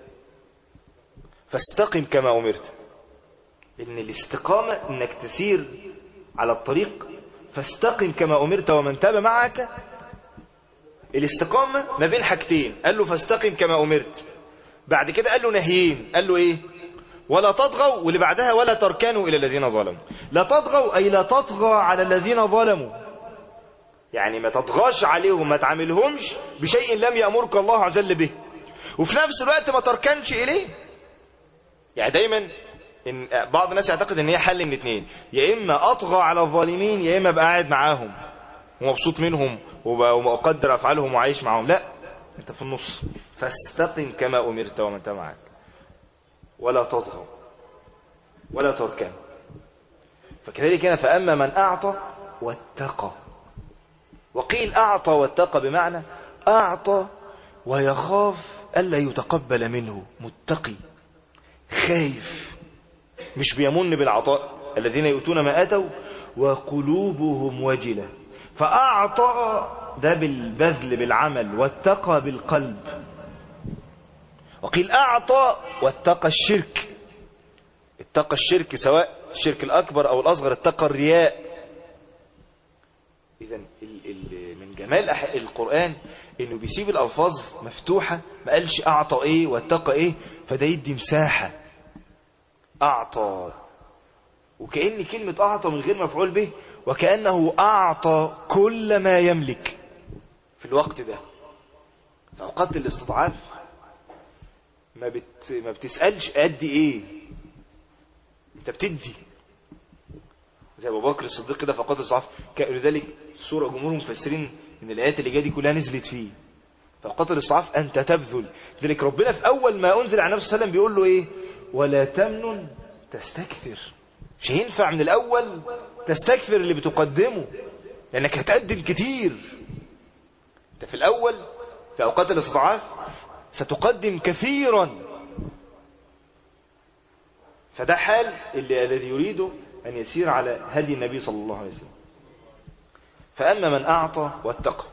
فاستقم كما امرت. ان الاستقامة انك تسير على الطريق، فاستقم كما امرت ومن تاب معك. الاستقامة ما بين حاجتين، قال له فاستقم كما امرت، بعد كده قال له نهيين، قال له ايه ولا تطغوا، واللي بعدها ولا تركنوا الى الذين ظلموا. لا تطغوا اي لا تطغى على الذين ظلموا، يعني ما تطغاش عليهم، ما تعاملهمش بشيء لم يأمرك الله عز وجل به، وفي نفس الوقت ما تركنش اليه. يعني دايما إن بعض الناس يعتقد ان هي حل من اتنين، يا اما اطغى على الظالمين يا اما ابقى قاعد معاهم ومبسوط منهم ومقدر افعالهم وعايش معاهم. لا، انت في النص. فاستقم كما امرت ومن تاب معك ولا تطغوا ولا تركن. فكذلك هنا فاما من اعطى واتقى. وقيل اعطى واتقى بمعنى اعطى ويخاف الا يتقبل منه، متقي خايف، مش بيمن بالعطاء. الذين يؤتون ما اتوا وقلوبهم وجلة. فاعطى ده بالبذل بالعمل، واتقى بالقلب. وقيل اعطى واتقى الشرك. اتقى الشرك سواء الشرك الاكبر او الاصغر، اتقى الرياء. اذا من جمال القرآن انه بيسيب الالفاظ مفتوحة، ما قالش اعطى ايه واتقى ايه، فده يدي مساحة أعطى، وكأن كلمة أعطى من غير مفعول به، وكأنه أعطى كل ما يملك في الوقت ده. في أوقات الاستضعاف ما, بت... ما بتسألش أدي إيه، أنت بتدي. زي أبو بكر الصديق كده في أوقات الاستضعاف، لذلك سورة جمهور المفسرين إن الآيات اللي جايه دي كلها نزلت فيه. في أوقات الاستضعاف أنت تبذل. لذلك ربنا في أول ما أنزل على النبي صلى الله عليه وسلم بيقول له إيه؟ ولا تمنن تستكثر. مش هينفع من الأول تستكثر اللي بتقدمه، لأنك هتقدم كتير. أنت في الأول في أوقات الاستضعاف ستقدم كثيرا. فده حال اللي الذي يريد أن يسير على هدي النبي صلى الله عليه وسلم. فأما من أعطى واتقى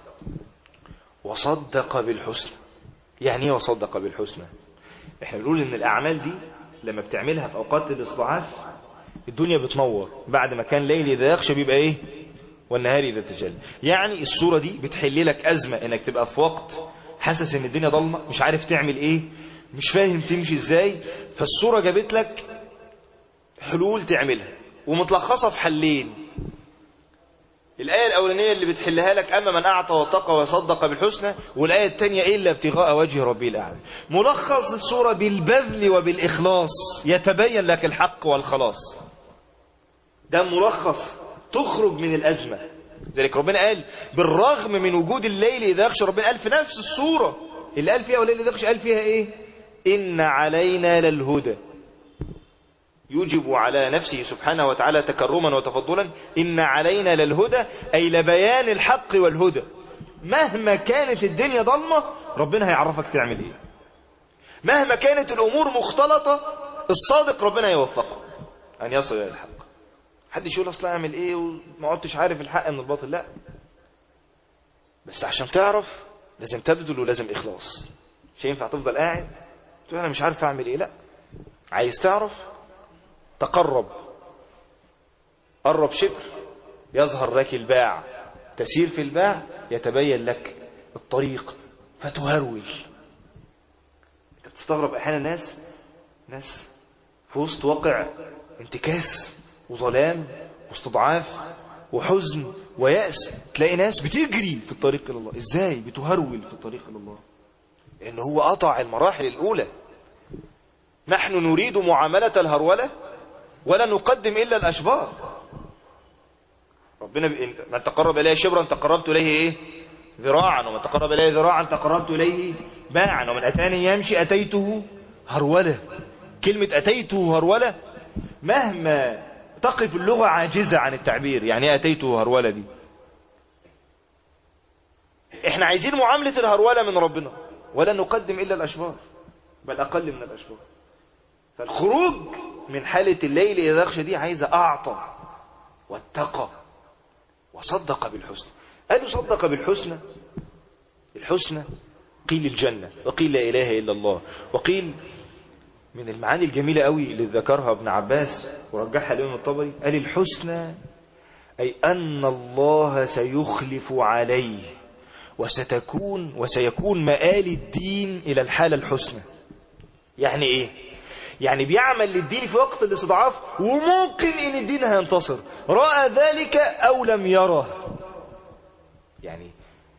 وصدق بالحسنى. يعني ايه وصدق بالحسنى؟ احنا بنقول ان الأعمال دي لما بتعملها في أوقات الاستضعاف الدنيا بتنور. بعد ما كان ليل إذا يغشى بيبقى ايه؟ والنهار إذا تجلى. يعني الصورة دي بتحل لك أزمة انك تبقى في وقت حاسس ان الدنيا ضلمة، مش عارف تعمل ايه، مش فاهم تمشي ازاي. فالصورة جابت لك حلول تعملها، ومتلخصة في حلين. الآية الأولانية اللي بتحلها لك أما من أعطى واتقى وصدق بالحسنى، والآية الثانية إلا ابتغاء وجه ربي الأعلى. ملخص السورة بالبذل وبالإخلاص يتبين لك الحق والخلاص. ده ملخص تخرج من الأزمة. ذلك ربنا قال بالرغم من وجود الليل إذا يغشى، ربنا قال في نفس السورة اللي قال فيها والليل إذا يغشى قال فيها إيه؟ إن علينا للهدى. يوجب على نفسه سبحانه وتعالى تكرما وتفضلا. إن علينا للهدى أي لبيان الحق والهدى. مهما كانت الدنيا ضلمة ربنا هيعرفك تعمل إيه. مهما كانت الأمور مختلطة الصادق ربنا يوفقه أن يصل إلى الحق. حدش يقول أصلا أعمل إيه وما عدتش عارف الحق من الباطل. لا، بس عشان تعرف لازم تبذل ولازم إخلاص. مش ينفع تفضل قاعد تقول أنا مش عارف أعمل إيه. لا، عايز تعرف تقرب. قرب شبر يظهر لك الباع. تسير في الباع يتبين لك الطريق فتهرول. انت بتستغرب احيانا ناس ناس في وسط واقع انتكاس وظلام واستضعاف وحزن ويأس، تلاقي ناس بتجري في الطريق الى الله. ازاي بتهرول في الطريق الى الله؟ لان هو قطع المراحل الاولى. نحن نريد معاملة الهرولة ولا نقدم إلا الأشبار. ربنا من تقرب إليه شبرا تقربت إليه إيه؟ ذراعا، ومن تقرب إليه ذراعا تقربت إليه باعا، ومن أتاني يمشي أتيته هرولة. كلمة أتيته هرولة مهما تقف اللغة عاجزة عن التعبير. يعني أتيته هرولة دي إحنا عايزين معاملة الهرولة من ربنا ولا نقدم إلا الأشبار، بل أقل من الأشبار. فالخروج من حالة الليل إذا يغشى دي عايزة أعطى واتقى وصدق بالحسنى. قالوا صدق بالحسنى. الحسنى قيل الجنة، وقيل لا إله إلا الله، وقيل من المعاني الجميلة قوي اللي ذكرها ابن عباس ورجحها الإمام الطبري، قال الحسنى أي أن الله سيخلف عليه وستكون وسيكون مآل الدين إلى الحالة الحسنى. يعني إيه؟ يعني بيعمل للدين في وقت الاستضعاف وممكن ان الدين هينتصر، رأى ذلك او لم يره. يعني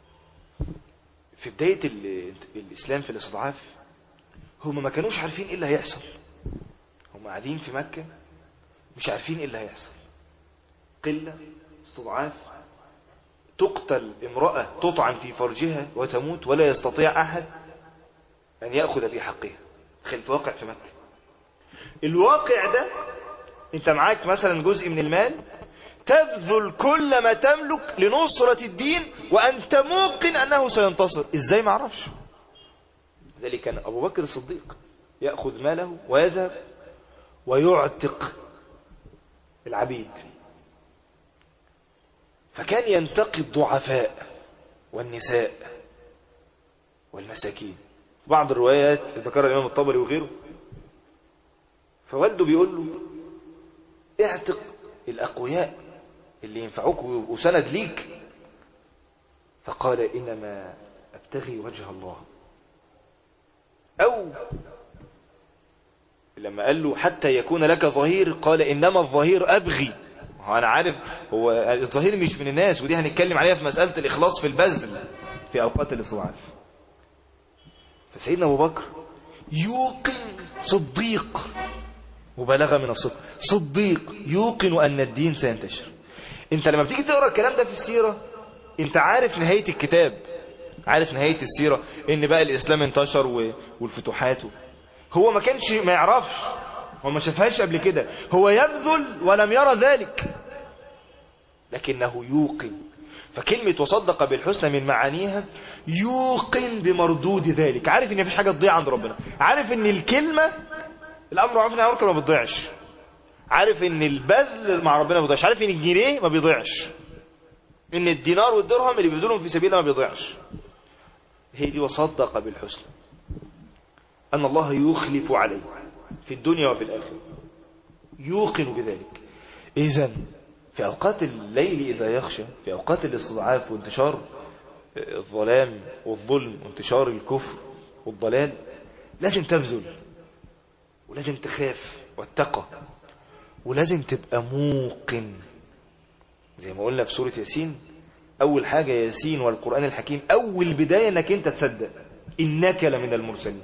في بداية الاسلام في الاستضعاف هم ما كانوش عارفين ايه اللي هيحصل. هم قاعدين في مكة مش عارفين ايه اللي هيحصل. قلة، استضعاف، تقتل امرأة تطعن في فرجها وتموت ولا يستطيع احد ان يأخذ بحقها. خلف واقع في مكة. الواقع ده انت معاك مثلا جزء من المال تبذل كل ما تملك لنصرة الدين وانت موقن انه سينتصر. ازاي؟ ما اعرفش. ذلك كان ابو بكر الصديق يأخذ ماله ويذهب ويعتق العبيد، فكان ينتقي الضعفاء والنساء والمساكين. بعض الروايات ذكرها الامام الطبري وغيره، فوالده بيقول له اعتق الأقوياء اللي ينفعوك وسند ليك. فقال إنما أبتغي وجه الله. أو لما قال له حتى يكون لك ظهير قال إنما الظهير أبغي. هو أنا عارف هو الظهير مش من الناس، ودي هنتكلم عليها في مسألة الإخلاص في البذل في أوقات الاستضعاف. فسيدنا أبو بكر يوقن صديق مبالغة من الصدق، صديق يوقن أن الدين سينتشر. انت لما بتيجي تقرأ الكلام ده في السيرة انت عارف نهاية الكتاب، عارف نهاية السيرة ان بقى الاسلام انتشر والفتوحات. هو ما كانش ما يعرفش، هو ما شافهاش قبل كده، هو يبذل ولم يرى ذلك لكنه يوقن. فكلمة وصدق بالحسنى من معانيها يوقن بمردود ذلك، عارف ان مفيش حاجة تضيع عند ربنا، عارف ان الكلمة الامر معروف والنهي عن المنكر ما بتضيعش، عارف ان البذل مع ربنا ما بيضيعش، عارف ان الجنيه ما بيضيعش، ان الدينار والدرهم اللي بيبذلهم في سبيل الله ما بيضيعش. هي دي وصدق بالحسنى، ان الله يخلف عليه في الدنيا وفي الاخره، يوقن بذلك. اذا في اوقات الليل اذا يخشى، في اوقات الاستضعاف وانتشار الظلام والظلم وانتشار الكفر والضلال، لازم تبذل ولازم تخاف واتقى ولازم تبقى موقن. زي ما قلنا في سورة ياسين، اول حاجة ياسين والقرآن الحكيم، اول بداية انك انت تصدق انك لمن المرسلين.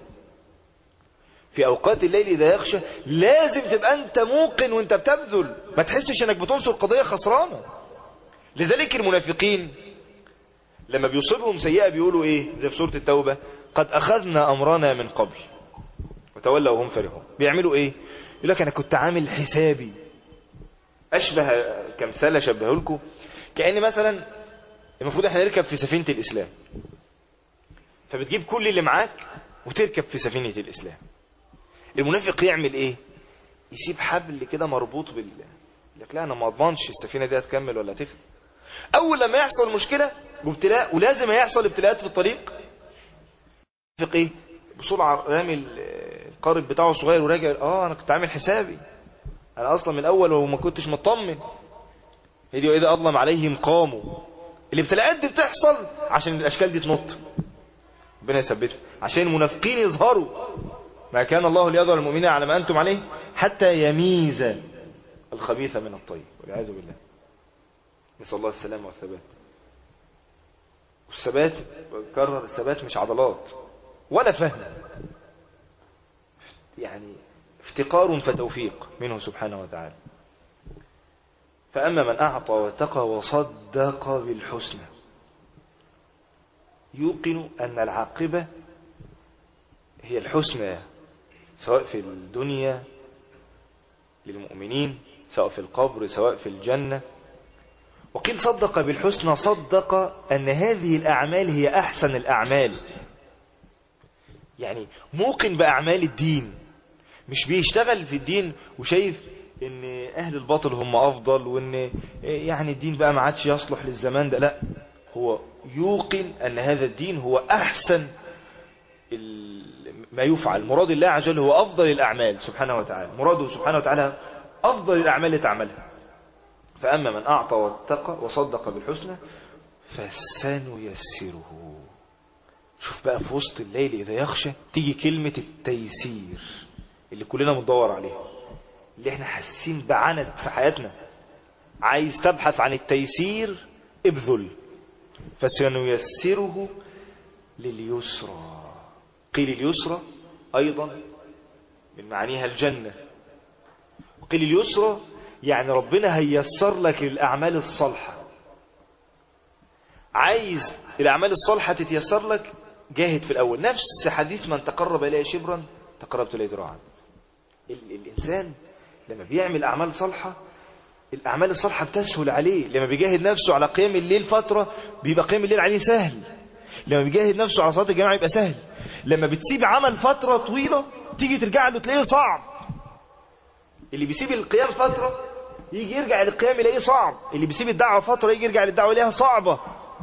في اوقات الليل اذا يخشى لازم تبقى انت موقن وانت بتبذل، ما تحسش انك بتنصر قضية خسرانة. لذلك المنافقين لما بيصيبهم سيئة بيقولوا ايه؟ زي في سورة التوبة، قد اخذنا امرنا من قبل وتولوا وهم فرحون. بيعملوا ايه؟ يقول لك انا كنت عامل حسابي. اشبه كمثال اشبهه لكم، كأن مثلا المفروض احنا نركب في سفينة الاسلام، فبتجيب كل اللي معاك وتركب في سفينة الاسلام. المنافق يعمل ايه؟ يسيب حبل كده مربوط بالله، لك لا انا ما اضمنش السفينة دي هتكمل ولا تفل. اول لما يحصل مشكلة وابتلاء، ولازم يحصل ابتلاءات في الطريق، المنافق ايه؟ بسرعة رامي القارب بتاعه الصغير وراجع، اه انا كنت عامل حسابي، انا اصلا من الاول وما كنتش مطمن. هدي واذا اظلم عليهم قاموا. الابتلاءات دي بتحصل عشان الاشكال دي تنط، ربنا يثبتهم، عشان المنافقين يظهروا. ما كان الله ليظهر المؤمنين على ما انتم عليه حتى يميز الخبيث من الطيب، والعياذ بالله. نسأل الله السلامة والثبات. والثبات بكرر، الثبات مش عضلات ولا فهم، يعني افتقار فتوفيق منه سبحانه وتعالى. فأما من أعطى واتقى وصدق بالحسنى يوقن أن العاقبة هي الحسنى، سواء في الدنيا للمؤمنين، سواء في القبر، سواء في الجنة. وقيل صدق بالحسنى، صدق أن هذه الأعمال هي أحسن الأعمال، يعني موقن بأعمال الدين، مش بيشتغل في الدين وشايف ان اهل الباطل هم افضل وان يعني الدين بقى ما عادش يصلح للزمان ده، لا، هو يوقن ان هذا الدين هو احسن ما يفعل، مراد الله عز وجل هو افضل الاعمال سبحانه وتعالى، مراده سبحانه وتعالى افضل الاعمال اللي تعملها. فاما من اعطى واتقى وصدق بالحسنى فسنيسره. شوف بقى في وسط الليل اذا يخشى تيجي كلمة التيسير اللي كلنا بندور عليها، اللي احنا حاسين بعنت في حياتنا، عايز تبحث عن التيسير ابذل. فسنيسره لليسرى. قيل اليسرى ايضا من معانيها الجنة، وقيل اليسرى يعني ربنا هيسر لك الاعمال الصالحة. عايز الاعمال الصالحة تتيسر لك، جاهد في الاول. نفس حديث من تقرب الي شبرا تقربت اليه ذراعا. الانسان لما بيعمل اعمال صالحة الاعمال الصالحة بتسهل عليه. لما بيجاهد نفسه على قيام الليل فترة بيبقى قيام الليل عليه سهل. لما بيجاهد نفسه على صلاة الجماعة يبقى سهل. لما بتسيب عمل فترة طويلة تيجي ترجع له تلاقيه صعب. اللي بيسيب القيام فترة يجي يرجع للقيام يلاقيه صعب. اللي بيسيب الدعوة فترة يجي يرجع للدعوة يلاقيها صعبة.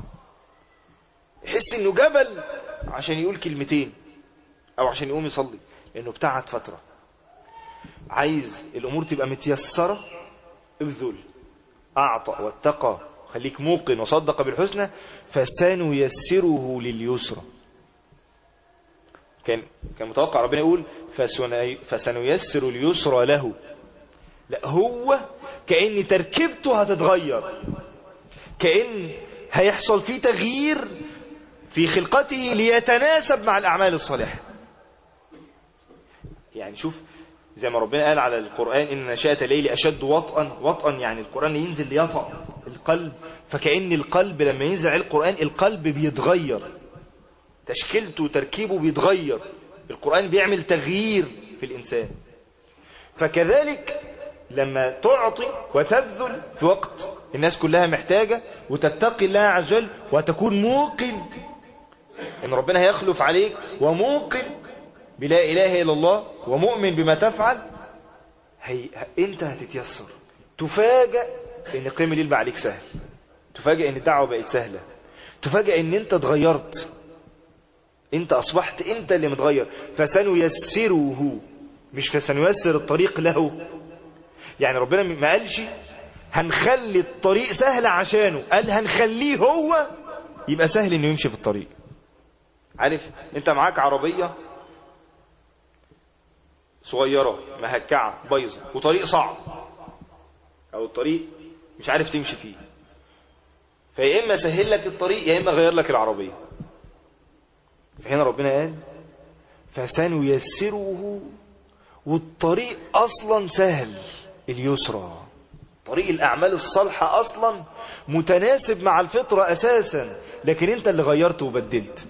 يحس انه جبل عشان يقول كلمتين او عشان يقوم يصلي، لانه ابتعد فترة. عايز الامور تبقى متيسرة، ابذل، اعطى واتقى، خليك موقن وصدق بالحسنى، فسنيسره لليسرى. كان كان متوقع ربنا يقول فسنيسر اليسرى له، لا هو كأن تركيبته هتتغير، كأن هيحصل فيه تغيير في خلقته ليتناسب مع الأعمال الصالحة. يعني شوف زي ما ربنا قال على القرآن إن نشأة الليل أشد وطئا، وطئا يعني القرآن ينزل ليطأ القلب، فكأن القلب لما ينزل على القرآن القلب بيتغير، تشكيلته وتركيبه بيتغير، القرآن بيعمل تغيير في الإنسان. فكذلك لما تعطي وتبذل في وقت الناس كلها محتاجة وتتقي الله عز وجل وتكون موقن ان ربنا هيخلف عليك وموقن بلا اله الا الله ومؤمن بما تفعل، هي... انت هتتيسر. تفاجأ ان قيام الليل بقى عليك سهل، تفاجأ ان الدعوة بقت سهلة، تفاجأ ان انت اتغيرت، انت اصبحت انت اللي متغير. فسنيسره، مش فسنيسر الطريق له. يعني ربنا ما قالش هنخلي الطريق سهل عشانه، قال هنخليه هو يبقى سهل انه يمشي في الطريق. عارف انت معاك عربية صغيرة مهكعة بايظة وطريق صعب او الطريق مش عارف تمشي فيه، فيا اما سهل لك الطريق يا اما غير لك العربية. فهنا ربنا قال فسنيسره، والطريق اصلا سهل، اليسرى طريق الاعمال الصالحة اصلا متناسب مع الفطرة اساسا، لكن انت اللي غيرت وبدلت.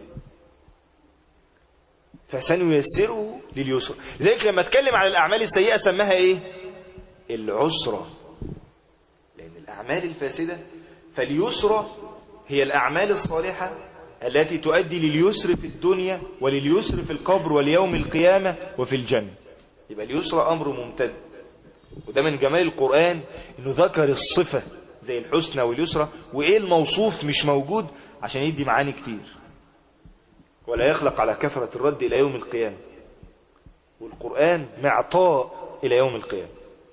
فسنيسره لليسرى. لذلك لما اتكلم على الاعمال السيئة سماها ايه؟ العسرى، لان الاعمال الفاسدة فاليسرى هي الاعمال الصالحة التي تؤدي لليسر في الدنيا ولليسر في القبر واليوم القيامة وفي الجنة. يبقى اليسرى امر ممتد، وده من جمال القرآن انه ذكر الصفة زي الحسنى واليسرى، وايه الموصوف مش موجود عشان يدي معاني كتير. ولا يخلق على كثرة الرد الى يوم القيامة، والقرآن معطاء الى يوم القيامة.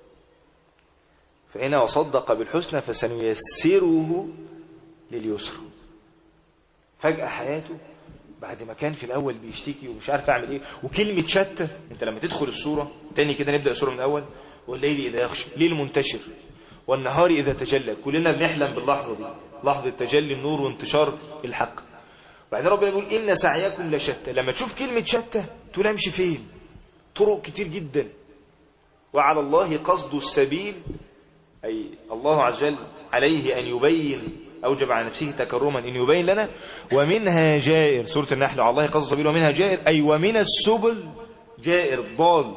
فهنا وصدق بالحسنى فسنيسره لليسرى. فجأة حياته بعد ما كان في الاول بيشتكي ومش عارف اعمل ايه، وكلمة شتى، انت لما تدخل السورة تاني كده نبدأ السورة من الاول، والليل إذا يغشى، ليل منتشر، والنهار إذا تجلى، كلنا بنحلم باللحظة دي، لحظة تجلي النور وانتشار الحق. بعدين ربنا يقول إن سعيكم لشتى. لما تشوف كلمة شتى تقول امشي فين؟ طرق كتير جدا، وعلى الله قصد السبيل، أي الله عز وجل عليه أن يبين، أوجب على نفسه تكرما أن يبين لنا. ومنها جائر، سورة النحل، على الله قصد السبيل ومنها جائر، أي ومن السبل جائر ضال،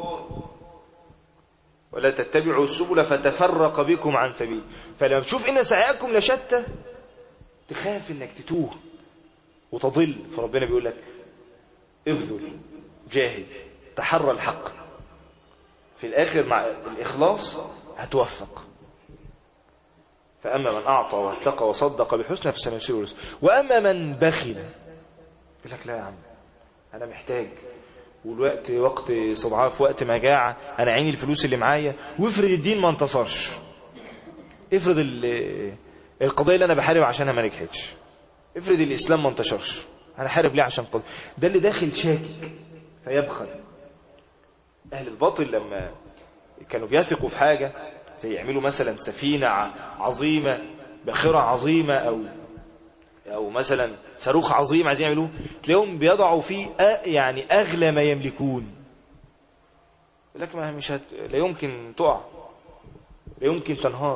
ولا تتبعوا السبل فتفرق بكم عن سبيل. فلما تشوف إن سعيكم لشتى تخاف إنك تتوه وتضل، فربنا بيقول لك ابذل، جاهد، تحرى الحق، في الآخر مع الإخلاص هتوفق. فأما من أعطى واتقى وصدق بالحسنى فسنيسره لليسرى، وأما من بخل يقول لك لا يا عم أنا محتاج، والوقت وقت صدعاء، في وقت مجاعة، أنا عيني الفلوس اللي معايا، وافرض الدين ما انتصرش، افرض القضية اللي أنا بحارب عشانها ما نجحتش، افرض الإسلام ما انتشرش، أنا حارب ليه عشان قضية؟ ده اللي داخل شاكك فيبخل. أهل الباطل لما كانوا بيثقوا في حاجة زي يعملوا مثلا سفينة عظيمة، باخرة عظيمة، أو أو مثلا صاروخ عظيم عايزين يعملوه، تلاقيهم بيضعوا فيه يعني أغلى ما يملكون. لكن ما مش هت... لا يمكن تقع، لا يمكن تنهار.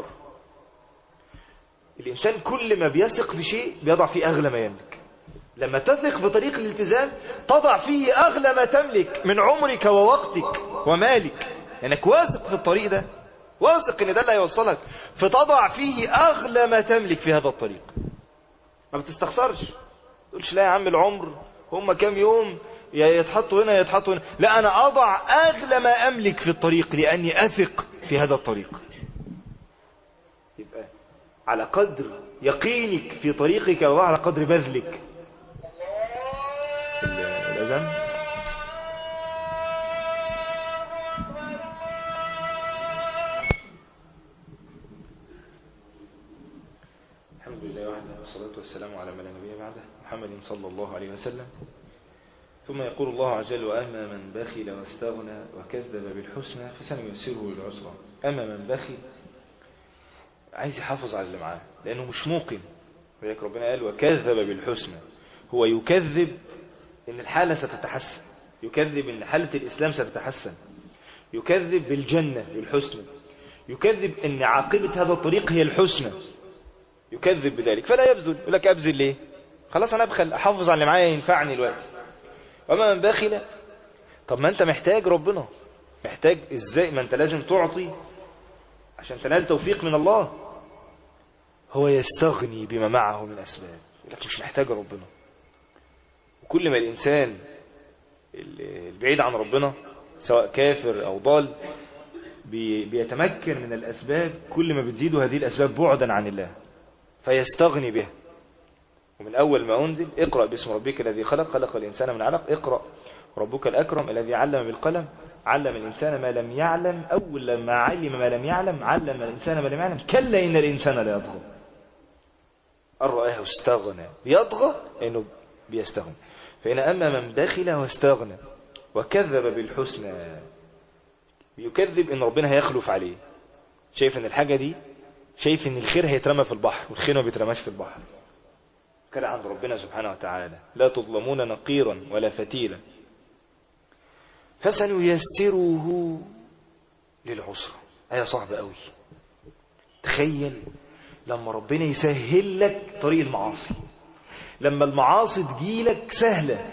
الإنسان كل ما بيثق في شيء بيضع فيه أغلى ما يملك. لما تثق في طريق الالتزام تضع فيه أغلى ما تملك من عمرك ووقتك ومالك، لأنك واثق في الطريق ده، واثق إن ده اللي هيوصلك، فتضع فيه أغلى ما تملك في هذا الطريق. ما بتستخسرش، تقولش لا يا عم العمر هم كام يوم يتحطوا هنا يتحطوا هنا، لا أنا أضع أغلى ما أملك في الطريق لأني أثق في هذا الطريق. يبقى على قدر يقينك في طريقك وعلى قدر بذلك. الأذان الحمد لله وحده والصلاة والسلام على من لا نبي بعده، محمد صلى الله عليه وسلم. ثم يقول الله عز وجل وأما من بخل واستغنى وكذب بالحسنى فسنيسره للعسرى. أما من بخل عايز يحافظ على اللي معاه لأنه مش موقن، ولذلك ربنا قال وكذب بالحسنى، هو يكذب إن الحالة ستتحسن، يكذب إن حالة الإسلام ستتحسن، يكذب بالجنة بالحسنى، يكذب إن عاقبة هذا الطريق هي الحسنى، يكذب بذلك فلا يبذل. يقول لك أبذل ليه؟ خلاص أنا أبخل، أحافظ على اللي معايا ينفعني الوقت. وما من بخل، طب ما أنت محتاج ربنا، محتاج إزاي؟ ما أنت لازم تعطي عشان تنال توفيق من الله. هو يستغني بما معه من أسباب، يقول لك مش محتاج ربنا. وكل ما الإنسان البعيد عن ربنا سواء كافر أو ضال بيتمكن من الأسباب، كل ما بتزيد هذه الأسباب بعدا عن الله فيستغني بها. ومن أول ما أنزل اقرأ باسم ربك الذي خلق، خلق الإنسان من علق، اقرأ ربك الأكرم الذي علم بالقلم، علم الإنسان ما لم يعلم، أول لما علم ما لم يعلم علم الإنسان ما لم يعلم، كلا إن الإنسان لا يطغى أن رآه استغنى. يطغى إنه بيستغنى. فإن أما من بخل واستغنى وكذب بالحسنى، يكذب إن ربنا هيخلف عليه، شايف إن الحاجة دي، شايف إن الخير هيترمى في البحر، والخير ما بيترماش في البحر. كلا عند ربنا سبحانه وتعالى لا تظلمون نقيرا ولا فتيلا. فسنيسره للعسرى. آية صعبة قوي. تخيل لما ربنا يسهل لك طريق المعاصي، لما المعاصي تجيلك سهلة.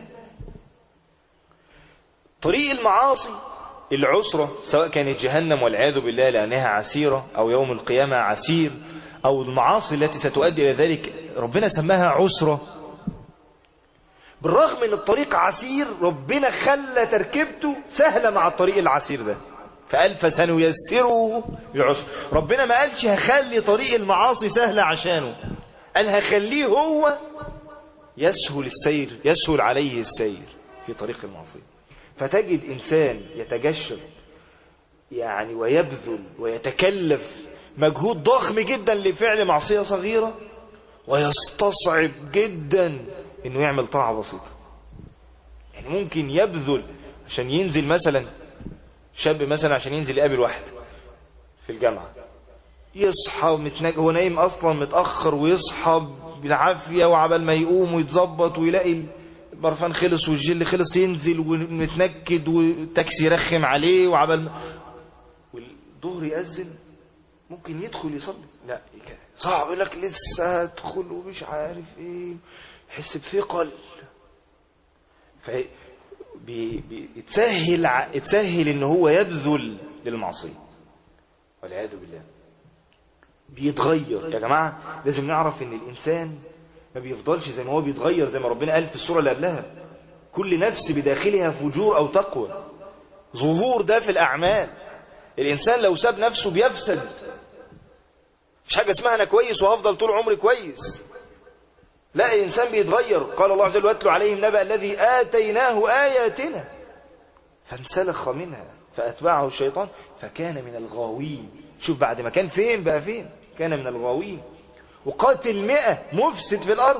طريق المعاصي العسرة، سواء كانت جهنم والعياذ بالله لأنها عسيرة، أو يوم القيامة عسير، أو المعاصي التي ستؤدي إلى ذلك ربنا سماها عسرة. بالرغم من الطريق عسير ربنا خلى تركيبته سهلة مع الطريق العسير ده، فقال فسنيسره للعسر. ربنا ما قالش هخلي طريق المعاصي سهلة عشانه، قال هخليه هو يسهل السير، يسهل عليه السير في طريق المعصية. فتجد إنسان يتجشم يعني ويبذل ويتكلف مجهود ضخم جدا لفعل معصية صغيرة، ويستصعب جدا انه يعمل طاعة بسيطة. يعني ممكن يبذل عشان ينزل مثلا، شاب مثلا عشان ينزل يقابل واحد في الجامعة، يصحى متنج... هو نايم اصلا متأخر، ويصحى بالعافية وعبال ما يقوم ويتظبط ويلاقي البرفان خلص والجل خلص، ينزل ومتنكد والتاكسي يرخم عليه، وعبال ما والظهر يأذن ممكن يدخل يصلي، لا صعب، يقول لك لسه هدخل ومش عارف ايه، يحس بثقل. فيتسهل يتسهل ان هو يبذل للمعصية والعياذ بالله. بيتغير يا جماعة. لازم نعرف ان الانسان ما بيفضلش زي ما هو، بيتغير زي ما ربنا قال في السورة اللي قبلها كل نفس بداخلها فجور او تقوى. ظهور ده في الاعمال. الانسان لو ساب نفسه بيفسد. مش حاجة اسمها انا كويس وهفضل طول عمري كويس، لا، الانسان بيتغير. قال الله عز وجل واتلو عليهم نبأ الذي آتيناه آياتنا فانسلخ منها فأتبعه الشيطان فكان من الغاوين. شوف بعد ما كان فين بقى فين، كان من الغاوين. وقاتل مئة مفسد في الأرض،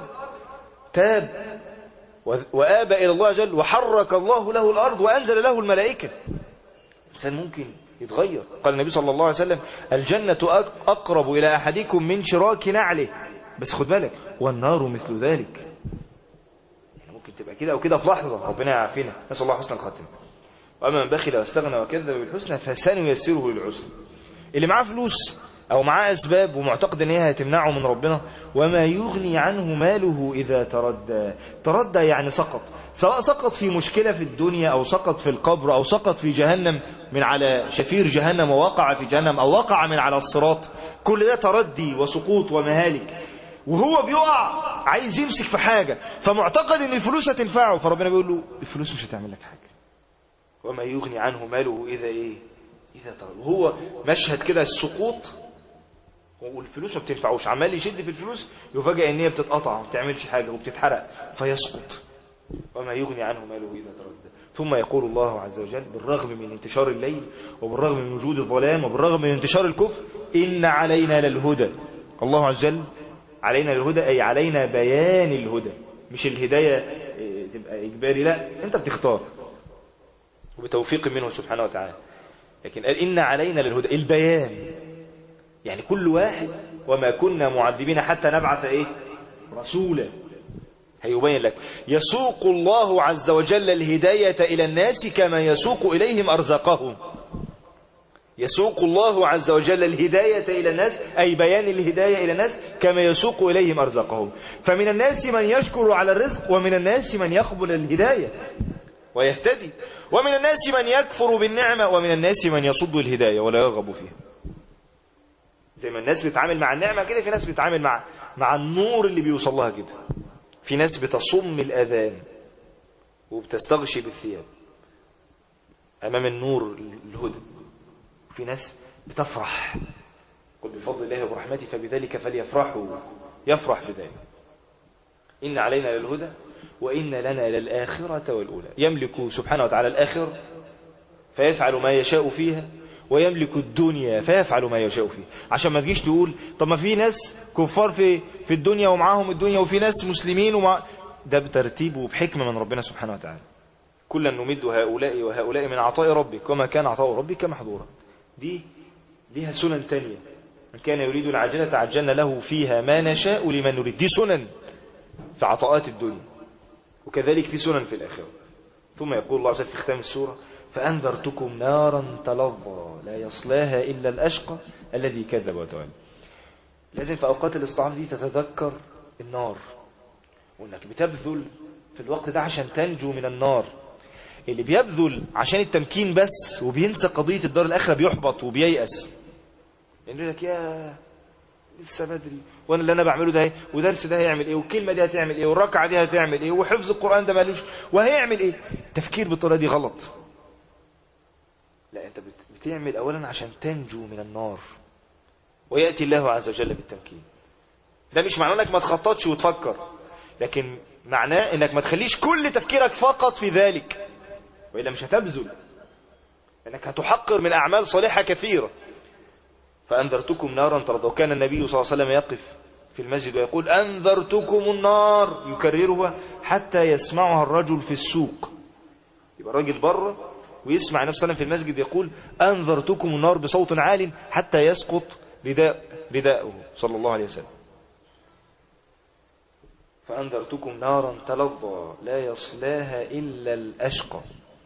تاب وآب إلى الله عز وجل وحرك الله له الأرض وأنزل له الملائكة. الإنسان ممكن يتغير. قال النبي صلى الله عليه وسلم الجنة أقرب إلى أحدكم من شراك نعله، بس خد بالك والنار مثل ذلك. يعني ممكن تبقى كده أو كده في لحظة، ربنا يعافينا، نسأل الله حسن الخاتمة. وأما من بخل واستغنى وكذب بالحسنى فسنيسره للعسرى. اللي معاه فلوس أو معاه أسباب ومعتقد أن هي هتمنعه من ربنا، وما يغني عنه ماله إذا تردى. تردى يعني سقط، سواء سقط في مشكلة في الدنيا أو سقط في القبر أو سقط في جهنم من على شفير جهنم ووقع في جهنم أو وقع من على الصراط، كل ده تردي وسقوط ومهالك. وهو بيقع عايز يمسك في حاجة، فمعتقد ان الفلوس هتنفعه، فربنا بيقول له الفلوس مش هتعمل لك حاجة. وما يغني عنه ماله إذا إيه إذا تردى. وهو مشهد كده السقوط، والفلوس ما بتنفعوش، عمال يشد في الفلوس، يفاجئ ان هي بتتقطع وما بتعملش حاجة وبتتحرق فيسقط. وما يغني عنه ماله إذا تردى. ثم يقول الله عز وجل بالرغم من انتشار الليل وبالرغم من وجود الظلام وبالرغم من انتشار الكفر إن علينا للهدى. الله عز وجل علينا الهدى أي علينا بيان الهدى، مش الهداية يبقى إجباري، لا، أنت بتختار وبتوفيق منه سبحانه وتعالى. لكن قال إن علينا للهدى، البيان، يعني كل واحد وما كنا معذبين حتى نبعث إيه رسولا، هيبين لك. يسوق الله عز وجل الهداية إلى الناس كما يسوق إليهم أرزاقهم. يسوق الله عز وجل الهداية إلى الناس، أي بيان الهداية إلى الناس كما يسوق إليهم أرزاقهم. فمن الناس من يشكر على الرزق، ومن الناس من يقبل الهداية ويهتدي، ومن الناس من يكفر بالنعمة، ومن الناس من يصد الهداية ولا يرغب فيها. زي ما الناس بتتعامل مع النعمة كده، في ناس بتتعامل مع مع النور اللي بيوصل لها كده. في ناس بتصم الأذان وبتستغشي بالثياب أمام النور الهدى. في ناس بتفرح، قل بفضل الله وبرحمته فبذلك فليفرحوا، يفرح بذلك. إن علينا للهدى وإن لنا للآخرة والأولى. يملك سبحانه وتعالى الآخرة فيفعل ما يشاء فيها، ويملك الدنيا فيفعل ما يشاء فيها. عشان ما تجيش تقول طب ما في ناس كفار في في الدنيا ومعاهم الدنيا، وفي ناس مسلمين ومع، ده بترتيب وبحكمة من ربنا سبحانه وتعالى. كلا نمد هؤلاء وهؤلاء من عطاء ربك وما كان عطاء ربك محظورا. دي ليها سنن تانية. من كان يريد العاجلة عجلنا له فيها ما نشاء لمن نريد. دي سنن في عطاءات الدنيا، وكذلك في سنن في الآخرة. ثم يقول الله عز وجل في ختام السورة فأنذرتكم نارا تلظى لا يصلاها إلا الأشقى الذي كذب وتولى. لازم في أوقات الاستعاذة دي تتذكر النار، وأنك بتبذل في الوقت ده عشان تنجو من النار. اللي بيبذل عشان التمكين بس وبينسى قضية الدار الآخرة بيحبط وبييأس، يعني يقول لك يا لسه بدري، وانا اللي انا بعمله ده ودرس ده هيعمل ايه، والكلمة دي هتعمل ايه، والركعة دي هتعمل ايه، وحفظ القرآن ده مالوش وهيعمل ايه. تفكير بالطريقة دي غلط. لا، انت بتعمل اولا عشان تنجو من النار، ويأتي الله عز وجل بالتمكين. ده مش معناه انك ما تخططش وتفكر، لكن معناه انك ما تخليش كل تفكيرك فقط في ذلك، وإلا مش هتبذل، انك هتحقر من اعمال صالحة كثيرة. فأنذرتكم نارا تلظى. وكان النبي صلى الله عليه وسلم يقف في المسجد ويقول أنذرتكم النار، يكررها حتى يسمعها الرجل في السوق. يبقى الراجل بره ويسمع النبي صلى الله عليه وسلم في المسجد يقول أنذرتكم النار بصوت عال حتى يسقط رداء رداءه صلى الله عليه وسلم. فأنذرتكم نارا تلظى لا يصلاها إلا الأشقى.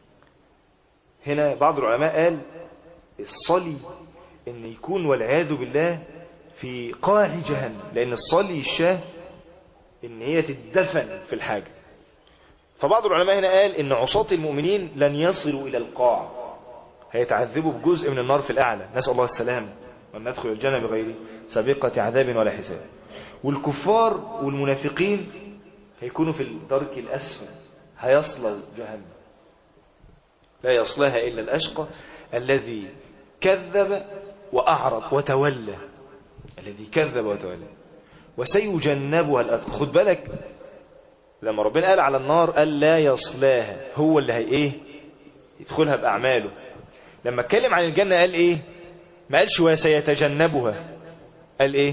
هنا بعض العلماء قال الصلي ان يكون والعياذ بالله في قاع جهنم، لان الصلي الشاه ان هي تدفن في الحاجة. فبعض العلماء هنا قال ان عصاة المؤمنين لن يصلوا الى القاع، هيتعذبوا بجزء من النار في الاعلى، نسأل الله السلام، وان ندخل الجنة بغير سابقة عذاب ولا حساب. والكفار والمنافقين هيكونوا في الدرك الاسفل، هيصلوا جهنم لا يصلها الا الاشقى الذي كذب وأعرض وتولى. الذي كذب وتولى وسيجنبها الأتقى. خد بالك لما ربنا قال على النار قال لا يصلاها، هو اللي هي ايه يدخلها بأعماله. لما اتكلم عن الجنة قال ايه؟ ما قالش وسيتجنبها، قال ايه؟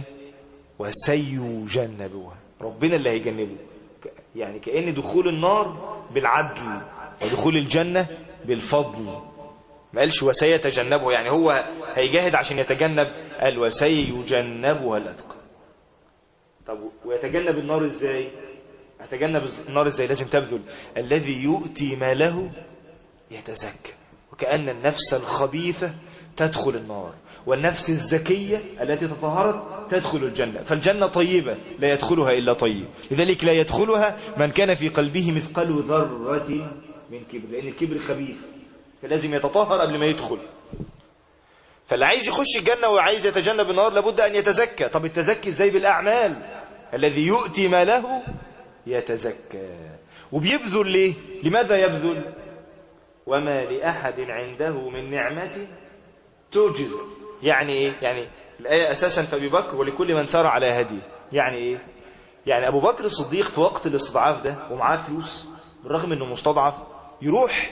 وسيجنبها، ربنا اللي هيجنبه. يعني كأن دخول النار بالعدل ودخول الجنة بالفضل. ما قالش وسيتجنبه يعني هو هيجاهد عشان يتجنب، قال وسيجنبها الأتقى. طب ويتجنب النار ازاي؟ هتجنب النار ازاي؟ لازم تبذل. الذي يؤتي ماله يتزكى، وكأن النفس الخبيثة تدخل النار، والنفس الزكية التي تطهرت تدخل الجنة. فالجنة طيبة لا يدخلها إلا طيب، لذلك لا يدخلها من كان في قلبه مثقال ذرة من كبر، لأن الكبر خبيث، فلازم يتطهر قبل ما يدخل. فاللي عايز يخش الجنة وعايز يتجنب النار لابد أن يتزكى. طب التزكي ازاي؟ بالأعمال. الذي يؤتي ماله يتزكى. وبيبذل ليه؟ لماذا يبذل؟ وما لأحد عنده من نعمة تجزى. يعني ايه؟ يعني الآية أساسا فأبي بكر ولكل من سار على هديه. يعني ايه؟ يعني أبو بكر الصديق في وقت الاستضعاف ده ومعاه فلوس بالرغم أنه مستضعف يروح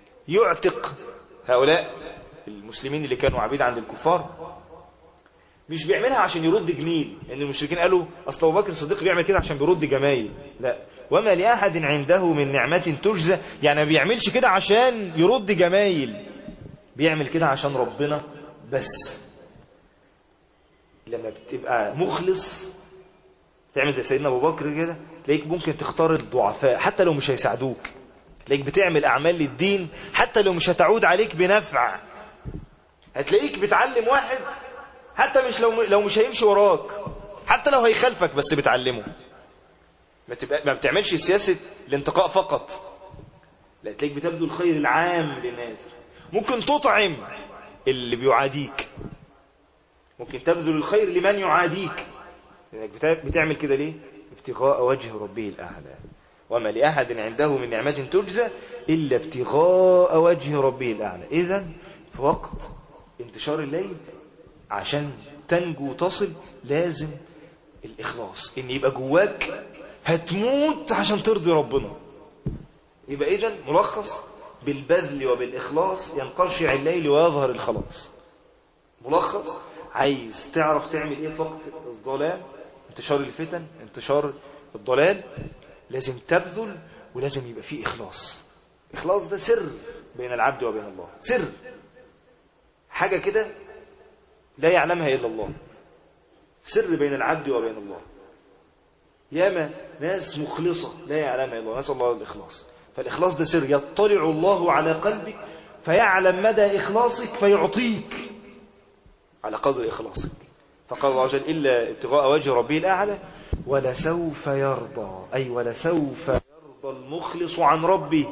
يعتق هؤلاء المسلمين اللي كانوا عبيد عند الكفار. مش بيعملها عشان يرد جميل، لأن يعني المشركين قالوا أصل أبو بكر الصديق بيعمل كده عشان بيرد جمايل. لا، وما لأحد عنده من نعمة تجزى، يعني ما بيعملش كده عشان يرد جمايل، بيعمل كده عشان ربنا بس. لما بتبقى مخلص تعمل زي سيدنا أبو بكر كده، تلاقيك ممكن تختار الضعفاء حتى لو مش هيساعدوك، تلاقيك بتعمل أعمال للدين حتى لو مش هتعود عليك بنفع. هتلاقيك بتعلم واحد حتى مش لو لو مش هيمشي وراك، حتى لو هيخالفك بس بتعلمه. ما, تبقى ما بتعملش سياسة الانتقاء فقط، لا، تلاقيك بتبذل الخير العام للناس. ممكن تطعم اللي بيعاديك، ممكن تبذل الخير لمن يعاديك. انك بتعمل كده ليه؟ ابتغاء وجه ربه الأعلى. وما لأحد عنده من نعمة تجزى إلا ابتغاء وجه ربه الأعلى. إذن في وقت انتشار الليل عشان تنجو وتصل لازم الإخلاص، إن يبقى جواك هتموت عشان ترضي ربنا. يبقى إذن ملخص بالبذل وبالإخلاص ينقشع الليل ويظهر الخلاص. ملخص، عايز تعرف تعمل إيه في وقت الظلام، انتشار الفتن، انتشار الضلال، لازم تبذل ولازم يبقى فيه إخلاص. إخلاص ده سر بين العبد وبين الله، سر، حاجة كده لا يعلمها إلا الله، سر بين العبد وبين الله. ياما ناس مخلصة لا يعلمها إلا الله، نسأل الله الإخلاص. فالإخلاص ده سر يطلع الله على قلبك فيعلم مدى إخلاصك فيعطيك على قدر إخلاصك. فقال الله عز وجل إلا ابتغاء وجه ربه الأعلى ولسوف يرضى، أي ولسوف يرضى المخلص عن ربه.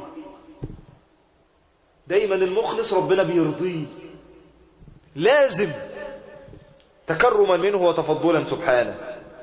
دايما المخلص ربنا بيرضيه، لازم تكرما منه وتفضلا سبحانه.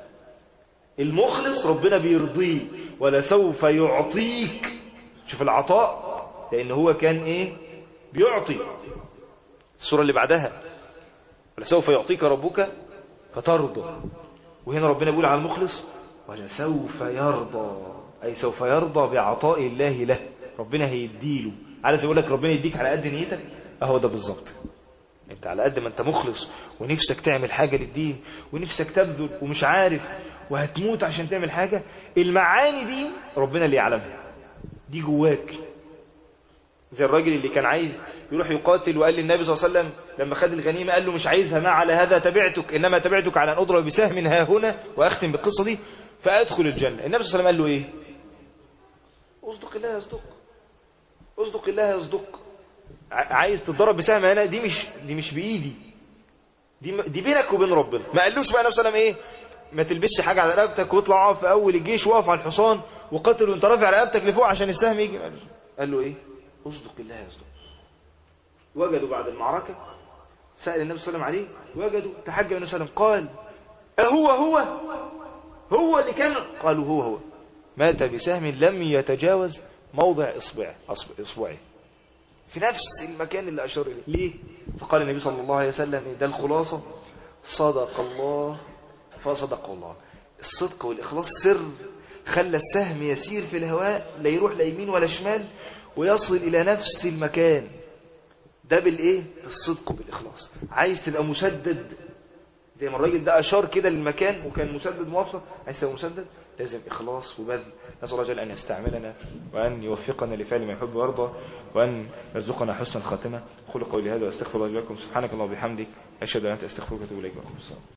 المخلص ربنا بيرضيه ولسوف يعطيك. شوف العطاء، لأن هو كان إيه؟ بيعطي. السورة اللي بعدها ولسوف يعطيك ربك فترضى. وهنا ربنا بيقول على المخلص ولسوف يرضى، أي سوف يرضى بعطاء الله له. ربنا هيديله. عايز يقول لك ربنا يديك على قد نيتك، اهو ده بالظبط. انت على قد ما انت مخلص ونفسك تعمل حاجة للدين ونفسك تبذل ومش عارف وهتموت عشان تعمل حاجة، المعاني دي ربنا اللي يعلمها، دي جواك. زي الراجل اللي كان عايز يروح يقاتل وقال للنبي صلى الله عليه وسلم لما خد الغنيمة قال له مش عايزها، ما على هذا تبعتك، إنما تبعتك على أن أضرب بسهم ها هنا وأختم بالقصة دي فأدخل الجنة. النبي صلى الله عليه وسلم قال له إيه؟ أصدق الله يصدق، أصدق الله يصدق. عايز تضرب بسهم هنا، دي مش دي مش بإيدي، دي دي بينك وبين ربنا. ما قالوش بقى النبي صلى الله عليه وسلم إيه؟ ما تلبسش حاجة على رقبتك واطلع في أول الجيش واقف على الحصان وقتل وانت رافع رقبتك لفوق عشان السهم يجي. قال له إيه؟ أصدق الله يصدق. وجدوا بعد المعركة سأل النبي صلى الله عليه وسلم عليه، وجدوا تحجب النبي صلى الله عليه وسلم، قال أهو هو هو اللي كان؟ قالوا هو هو. مات بسهم لم يتجاوز موضع إصبعه إصبعه في نفس المكان اللي أشار إليه. ليه؟ فقال النبي صلى الله عليه وسلم ده الخلاصة، صدق الله فصدق الله. الصدق والإخلاص سر خلى السهم يسير في الهواء، لا يروح لا يمين ولا شمال، ويصل إلى نفس المكان. ده بالإيه؟ بالصدق وبالإخلاص. عايز تبقى مسدد زي ما الراجل ده أشار كده للمكان وكان مسدد موفق، عايز تبقى مسدد لازم إخلاص وبذل. نسأل الله جل أن يستعملنا وأن يوفقنا لفعل ما يحب ويرضى وأن يرزقنا حسن الخاتمة. أقول قولي هذا وأستغفر الله لكم. سبحانك اللهم وبحمدك، أشهد أن لا إله إلا أنت، أستغفرك وأتوب إليك.